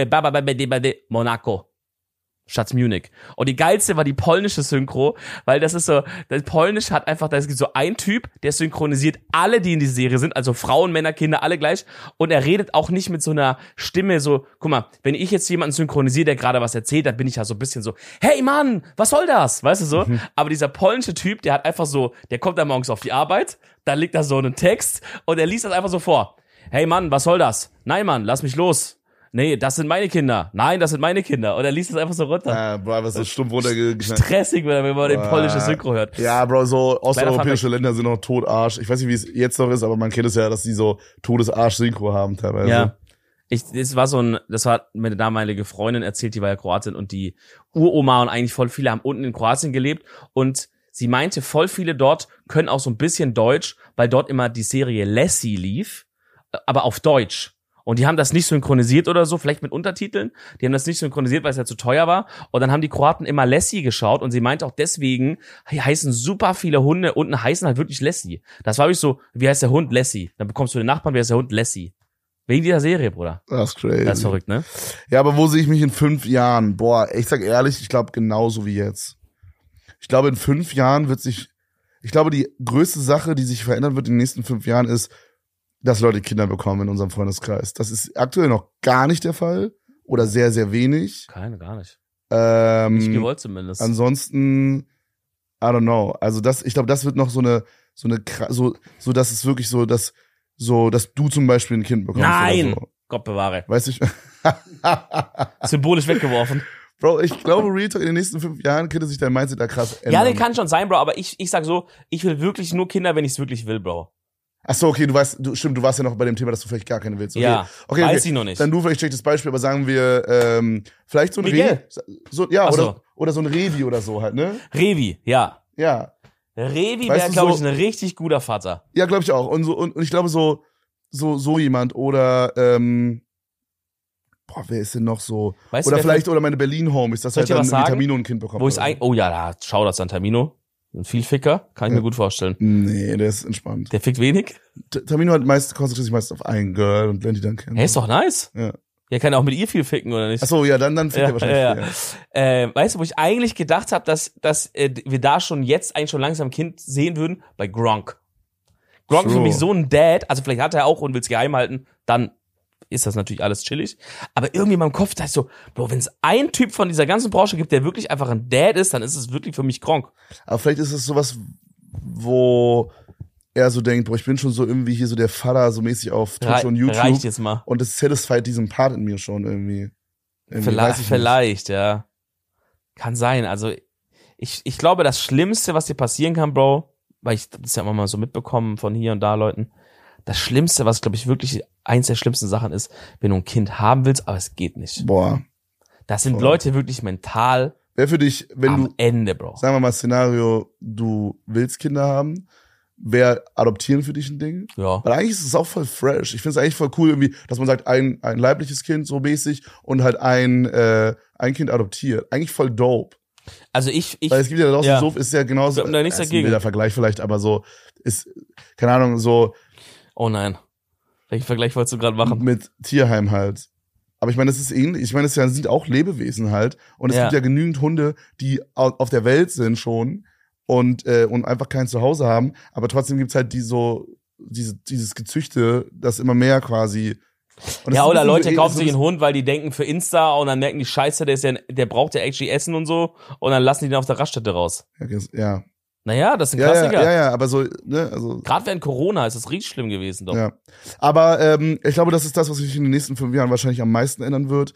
Monaco. Statt Munich. Und die geilste war die polnische Synchro, weil das Polnisch hat einfach, da gibt so ein Typ, der synchronisiert alle, die in die Serie sind, also Frauen, Männer, Kinder, alle gleich. Und er redet auch nicht mit so einer Stimme so, guck mal, wenn ich jetzt jemanden synchronisiere, der gerade was erzählt, dann bin ich ja so ein bisschen so, hey Mann, was soll das? Weißt du so? Aber dieser polnische Typ, der hat einfach so, der kommt dann morgens auf die Arbeit, dann liegt da so ein Text und er liest das einfach so vor. Hey Mann, was soll das? Nein Mann, lass mich los. Nee, das sind meine Kinder. Nein, das sind meine Kinder. Und er liest es einfach so runter. Ja, Bro, einfach so stumpf runtergegangen. Stressig, wenn man den polnischen Synchro hört. Ja, Bro, so osteuropäische Länder sind noch Todarsch. Ich weiß nicht, wie es jetzt noch ist, aber man kennt es ja, dass die so Todesarsch-Synchro haben teilweise. Ja. Das hat meine damalige Freundin erzählt, die war ja Kroatin und die Uroma und eigentlich voll viele haben unten in Kroatien gelebt und sie meinte, voll viele dort können auch so ein bisschen Deutsch, weil dort immer die Serie Lassie lief, aber auf Deutsch. Und die haben das nicht synchronisiert oder so, vielleicht mit Untertiteln. Die haben das nicht synchronisiert, weil es ja zu teuer war. Und dann haben die Kroaten immer Lassie geschaut. Und sie meinte auch deswegen, heißen super viele Hunde unten heißen halt wirklich Lassie. Das war wirklich so, wie heißt der Hund? Lassie. Dann bekommst du den Nachbarn, wie heißt der Hund? Lassie. Wegen dieser Serie, Bruder. Das ist crazy. Das ist verrückt, ne? Ja, aber wo sehe ich mich in 5 Jahren? Boah, ich sag ehrlich, ich glaube genauso wie jetzt. Ich glaube, in 5 Jahren ich glaube, die größte Sache, die sich verändern wird in den nächsten 5 Jahren ist, dass Leute Kinder bekommen in unserem Freundeskreis. Das ist aktuell noch gar nicht der Fall. Oder sehr, sehr wenig. Gar nicht. Nicht gewollt zumindest. Ansonsten, I don't know. Also ich glaube, das wird noch so dass es wirklich dass du zum Beispiel ein Kind bekommst. Nein! Oder so. Gott bewahre. Weißt du? Symbolisch weggeworfen. Bro, ich glaube, Real Talk, in den nächsten 5 Jahren könnte sich dein Mindset da krass ändern. Ja, der kann schon sein, Bro, aber ich sag so, ich will wirklich nur Kinder, wenn ich es wirklich will, Bro. Ach so, okay, du warst ja noch bei dem Thema, dass du vielleicht gar keine willst. Okay. Ja, okay. Weiß ich noch nicht. Dann du vielleicht schlechtes Beispiel, aber sagen wir, vielleicht so ein Revi. Oder so ein Revi oder so halt, ne? Revi, ja. Ja. Revi wäre, glaube ich, ein richtig guter Vater. Ja, glaube ich auch. Und ich glaube so jemand oder, wer ist denn noch so? Weißt oder vielleicht, oder meine Berlin-Homies, dass halt dann Tamino ein Kind bekommt. Oh ja, da schau das an Tamino. Ein Vielficker, kann ich mir gut vorstellen. Nee, der ist entspannt. Der fickt wenig? Tamino konzentriert sich meistens auf ein Girl und lernt die dann kennen. Hey, ist doch nice. Ja. Ja, kann auch mit ihr viel ficken, oder nicht? Ach so, ja, dann fickt er wahrscheinlich. Ja. Weißt du, wo ich eigentlich gedacht habe, dass wir da schon jetzt eigentlich schon langsam ein Kind sehen würden? Bei Gronk. Gronk ist für mich so ein Dad, also vielleicht hat er auch und will es geheim halten, dann ist das natürlich alles chillig. Aber irgendwie in meinem Kopf da ist so, Bro, wenn es einen Typ von dieser ganzen Branche gibt, der wirklich einfach ein Dad ist, dann ist es wirklich für mich Gronk. Aber vielleicht ist es sowas, wo er so denkt, boah, ich bin schon so irgendwie hier so der Vater, so mäßig auf Twitch und YouTube. Reicht jetzt mal. Und es satisfied diesen Part in mir schon irgendwie. Vielleicht, ja. Kann sein. Also, ich glaube, das Schlimmste, was dir passieren kann, Bro, weil ich das ja immer mal so mitbekommen von hier und da Leuten, das Schlimmste, was, glaube ich, wirklich eins der schlimmsten Sachen ist, wenn du ein Kind haben willst, aber es geht nicht. Boah. Das sind Leute wirklich mental Wer für dich, wenn am Ende, Bro. Sagen wir mal Szenario, du willst Kinder haben, wäre Adoptieren für dich ein Ding? Ja. Weil eigentlich ist es auch voll fresh. Ich finde es eigentlich voll cool irgendwie, dass man sagt, ein leibliches Kind so mäßig und halt ein Kind adoptiert. Eigentlich voll dope. Also weil es gibt ja da draußen so, ist ja genauso. Ich hab da nichts dagegen. Der Vergleich vielleicht, aber so ist, keine Ahnung, so. Oh nein. Welchen Vergleich wolltest du gerade machen? Mit Tierheim halt. Aber ich meine, das ist ähnlich. Ich meine, es sind auch Lebewesen halt. Und es gibt ja genügend Hunde, die auf der Welt sind schon und einfach kein Zuhause haben. Aber trotzdem gibt's halt dieses Gezüchte, das immer mehr quasi. Ja, oder Leute kaufen sich einen Hund, weil die denken für Insta und dann merken die Scheiße, der braucht ja actually Essen und so und dann lassen die den auf der Raststätte raus. Ja. Naja, das ist ein Klassiker. Ja, aber so, ne, also. Gerade während Corona ist das richtig schlimm gewesen, doch. Ja. Aber ich glaube, das ist das, was sich in den nächsten 5 Jahren wahrscheinlich am meisten ändern wird.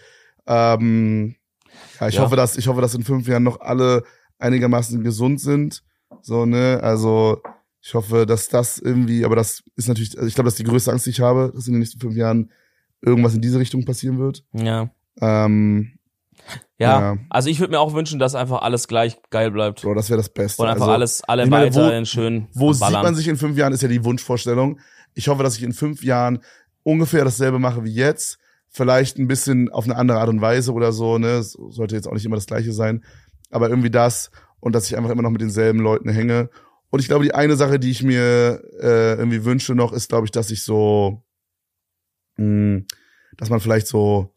Ich hoffe, dass in 5 Jahren noch alle einigermaßen gesund sind. So, ne, also ich hoffe, dass das irgendwie, aber das ist natürlich, also ich glaube, das ist die größte Angst, die ich habe, dass in den nächsten 5 Jahren irgendwas in diese Richtung passieren wird. Ja. Ja, also ich würde mir auch wünschen, dass einfach alles gleich geil bleibt. Bro, das wäre das Beste. Und einfach alle weiterhin schön Wo sieht man sich in 5 Jahren, ist ja die Wunschvorstellung. Ich hoffe, dass ich in 5 Jahren ungefähr dasselbe mache wie jetzt. Vielleicht ein bisschen auf eine andere Art und Weise oder so, ne. Es sollte jetzt auch nicht immer das Gleiche sein. Aber irgendwie das und dass ich einfach immer noch mit denselben Leuten hänge. Und ich glaube, die eine Sache, die ich mir irgendwie wünsche noch, ist, glaube ich, dass ich so, dass man vielleicht so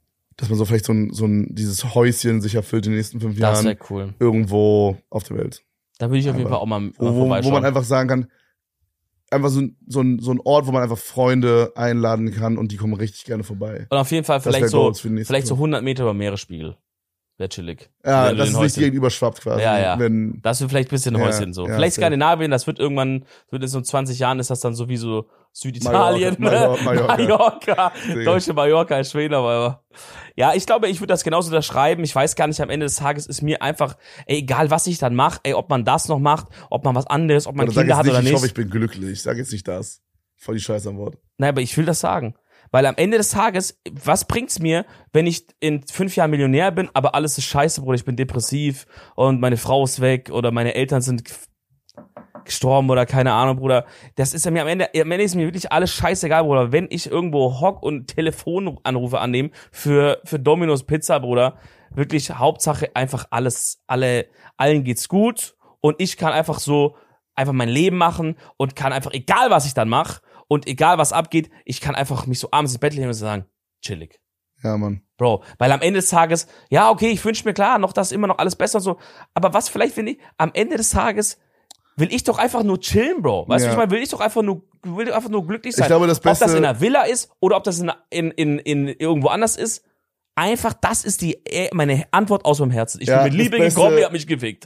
dieses Häuschen sich erfüllt in den nächsten 5 Jahren. Das wäre cool. Irgendwo auf der Welt. Da würde ich auf jeden Fall auch mal vorbeischauen. Wo man einfach sagen kann, einfach so ein Ort, wo man einfach Freunde einladen kann und die kommen richtig gerne vorbei. Und auf jeden Fall vielleicht so 100 Meter über Meeresspiegel. Wäre chillig. Ja, dass es nicht gegenüberschwappt quasi. Ja. Das wird vielleicht ein bisschen Häuschen so. Vielleicht Skandinavien, das wird in so 20 Jahren ist das dann so wie so Süditalien. Mallorca. Deutsche Mallorca ist Schweden, aber ja, ich glaube, ich würde das genauso unterschreiben. Ich weiß gar nicht, am Ende des Tages ist mir einfach, egal was ich dann mache, ob man das noch macht, ob man was anderes, ob man Kinder hat oder nicht. Ich hoffe, ich bin glücklich. Sag jetzt nicht das. Voll die Scheiße am Wort. Nein, aber ich will das sagen. Weil am Ende des Tages, was bringt's mir, wenn ich in 5 Jahren Millionär bin, aber alles ist scheiße, Bruder, ich bin depressiv und meine Frau ist weg oder meine Eltern sind gestorben oder keine Ahnung, Bruder. Das ist ja mir am Ende ist mir wirklich alles scheißegal, Bruder. Wenn ich irgendwo hock und Telefonanrufe annehme für Domino's Pizza, Bruder, wirklich Hauptsache einfach allen geht's gut und ich kann einfach mein Leben machen und kann einfach, egal was ich dann mache, und egal was abgeht, ich kann einfach mich so abends ins Bett legen und sagen, chillig. Ja, Mann. Bro, weil am Ende des Tages, ja, okay, ich wünsche mir klar noch, dass immer noch alles besser und so, aber was vielleicht, wenn am Ende des Tages will ich doch einfach nur chillen, Bro. Weißt du, ich meine, will ich doch einfach nur glücklich sein. Ich glaube, das Beste, ob das in einer Villa ist oder ob das in irgendwo anders ist. Einfach, das ist meine Antwort aus meinem Herzen. Ich bin mit Liebe gekommen, ihr habt mich gefickt.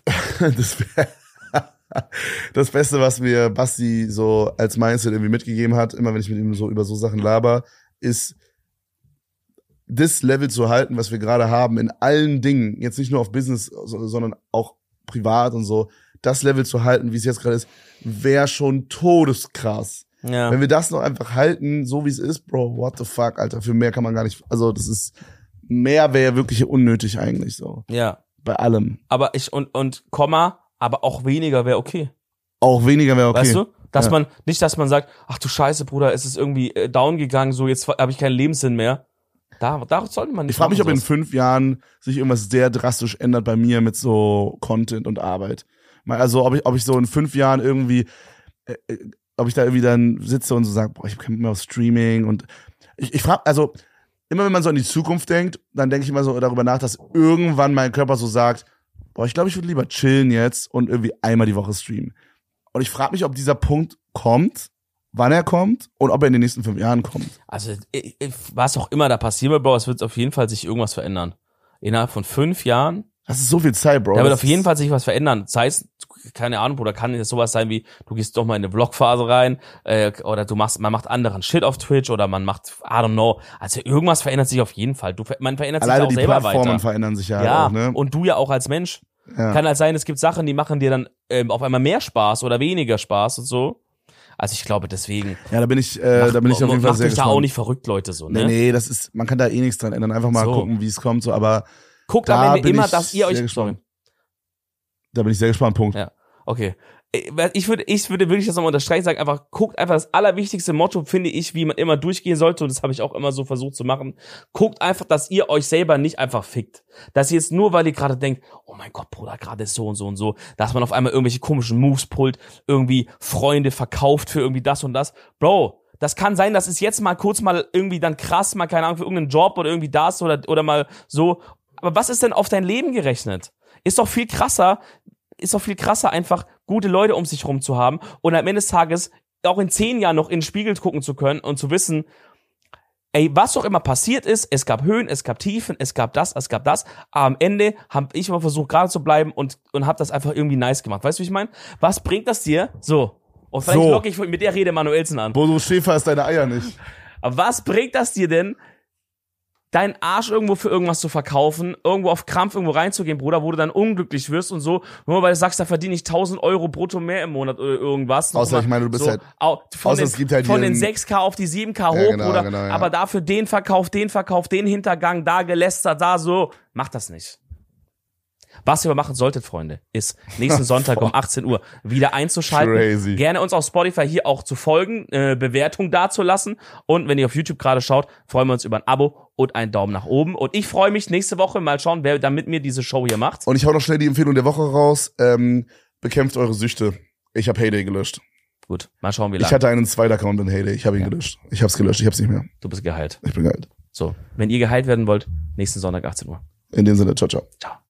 Das Beste, was mir Basti so als Mindset irgendwie mitgegeben hat, immer wenn ich mit ihm so über so Sachen laber, ist das Level zu halten, was wir gerade haben in allen Dingen, jetzt nicht nur auf Business, sondern auch privat und so, das Level zu halten, wie es jetzt gerade ist, wäre schon todeskrass. Ja. Wenn wir das noch einfach halten, so wie es ist, Bro, what the fuck, Alter, für mehr kann man gar nicht, also das ist, mehr wäre wirklich unnötig eigentlich so. Ja. Bei allem. Aber aber auch weniger wäre okay. Auch weniger wäre okay. Weißt du? Dass man sagt, ach du Scheiße, Bruder, es ist irgendwie down gegangen, so jetzt habe ich keinen Lebenssinn mehr. Da sollte man nicht. Ich frage mich, ob in 5 Jahren sich irgendwas sehr drastisch ändert bei mir mit so Content und Arbeit. Also ob ich so in 5 Jahren irgendwie, ob ich da irgendwie dann sitze und so sage, boah, ich habe keinen Bock mehr auf Streaming und ich frage, also immer wenn man so an die Zukunft denkt, dann denke ich immer so darüber nach, dass irgendwann mein Körper so sagt, boah, ich glaube, ich würde lieber chillen jetzt und irgendwie einmal die Woche streamen. Und ich frage mich, ob dieser Punkt kommt, wann er kommt und ob er in den nächsten 5 Jahren kommt. Also, was auch immer da passieren wird, Bro, es wird auf jeden Fall sich irgendwas verändern. Innerhalb von 5 Jahren. Das ist so viel Zeit, Bro. Da wird auf jeden Fall sich was verändern. Das heißt, keine Ahnung, Bruder, kann das sowas sein wie, du gehst doch mal in eine Vlog-Phase rein, oder man macht anderen Shit auf Twitch oder man macht, I don't know. Also irgendwas verändert sich auf jeden Fall. Man verändert sich auch selber weiter. Alleine die Plattformen verändern sich ja auch, ne? Und du ja auch als Mensch. Ja. Kann halt sein, es gibt Sachen, die machen dir dann auf einmal mehr Spaß oder weniger Spaß und so. Also ich glaube deswegen. Ja, da bin ich auf jeden Fall sehr gespannt. Macht euch da auch nicht verrückt, Leute, so, ne? Nee, man kann da eh nichts dran ändern. Einfach mal gucken, wie es kommt, so, aber. Guckt am Ende immer, dass ihr euch. Da bin ich sehr gespannt, Punkt. Ja, okay. Ich würde wirklich das nochmal unterstreichen, sagen einfach, guckt einfach, das allerwichtigste Motto, finde ich, wie man immer durchgehen sollte, und das habe ich auch immer so versucht zu machen, guckt einfach, dass ihr euch selber nicht einfach fickt. Dass ihr jetzt nur, weil ihr gerade denkt, oh mein Gott, Bruder, gerade ist so und so und so, dass man auf einmal irgendwelche komischen Moves pullt, irgendwie Freunde verkauft für irgendwie das und das. Bro, das kann sein, dass es jetzt mal kurz mal irgendwie dann krass, mal keine Ahnung, für irgendeinen Job oder irgendwie das oder mal so. Aber was ist denn auf dein Leben gerechnet? Ist doch viel krasser, einfach gute Leute um sich rum zu haben und am Ende des Tages auch in 10 Jahren noch in den Spiegel gucken zu können und zu wissen, ey, was auch immer passiert ist, es gab Höhen, es gab Tiefen, es gab das, aber am Ende habe ich immer versucht, gerade zu bleiben und habe das einfach irgendwie nice gemacht. Weißt du, wie ich meine? Was bringt das dir? So. Und vielleicht locke ich mit der Rede Manuelsen an. Bodo Schäfer ist deine Eier nicht. Aber was bringt das dir denn, deinen Arsch irgendwo für irgendwas zu verkaufen, irgendwo auf Krampf irgendwo reinzugehen, Bruder, wo du dann unglücklich wirst und so, nur weil du sagst, da verdiene ich 1.000 € brutto mehr im Monat oder irgendwas. Außer, ich meine, du bist so, halt, von den 6K auf die 7K hoch, genau, Bruder, genau, ja. Aber dafür den Verkauf, den Hintergang, da gelästert, da so, mach das nicht. Was ihr aber machen solltet, Freunde, ist nächsten Sonntag um 18 Uhr wieder einzuschalten. Crazy. Gerne uns auf Spotify hier auch zu folgen, Bewertung dazulassen. Und wenn ihr auf YouTube gerade schaut, freuen wir uns über ein Abo und einen Daumen nach oben. Und ich freue mich nächste Woche mal schauen, wer da mit mir diese Show hier macht. Und ich hau noch schnell die Empfehlung der Woche raus. Bekämpft eure Süchte. Ich habe Heyday gelöscht. Gut, mal schauen, wie lange. Ich hatte einen zweiten Account in Heyday. Ich habe ihn gelöscht. Ich hab's gelöscht. Ich hab's nicht mehr. Du bist geheilt. Ich bin geheilt. So, wenn ihr geheilt werden wollt, nächsten Sonntag 18 Uhr. In dem Sinne, ciao, ciao. Ciao.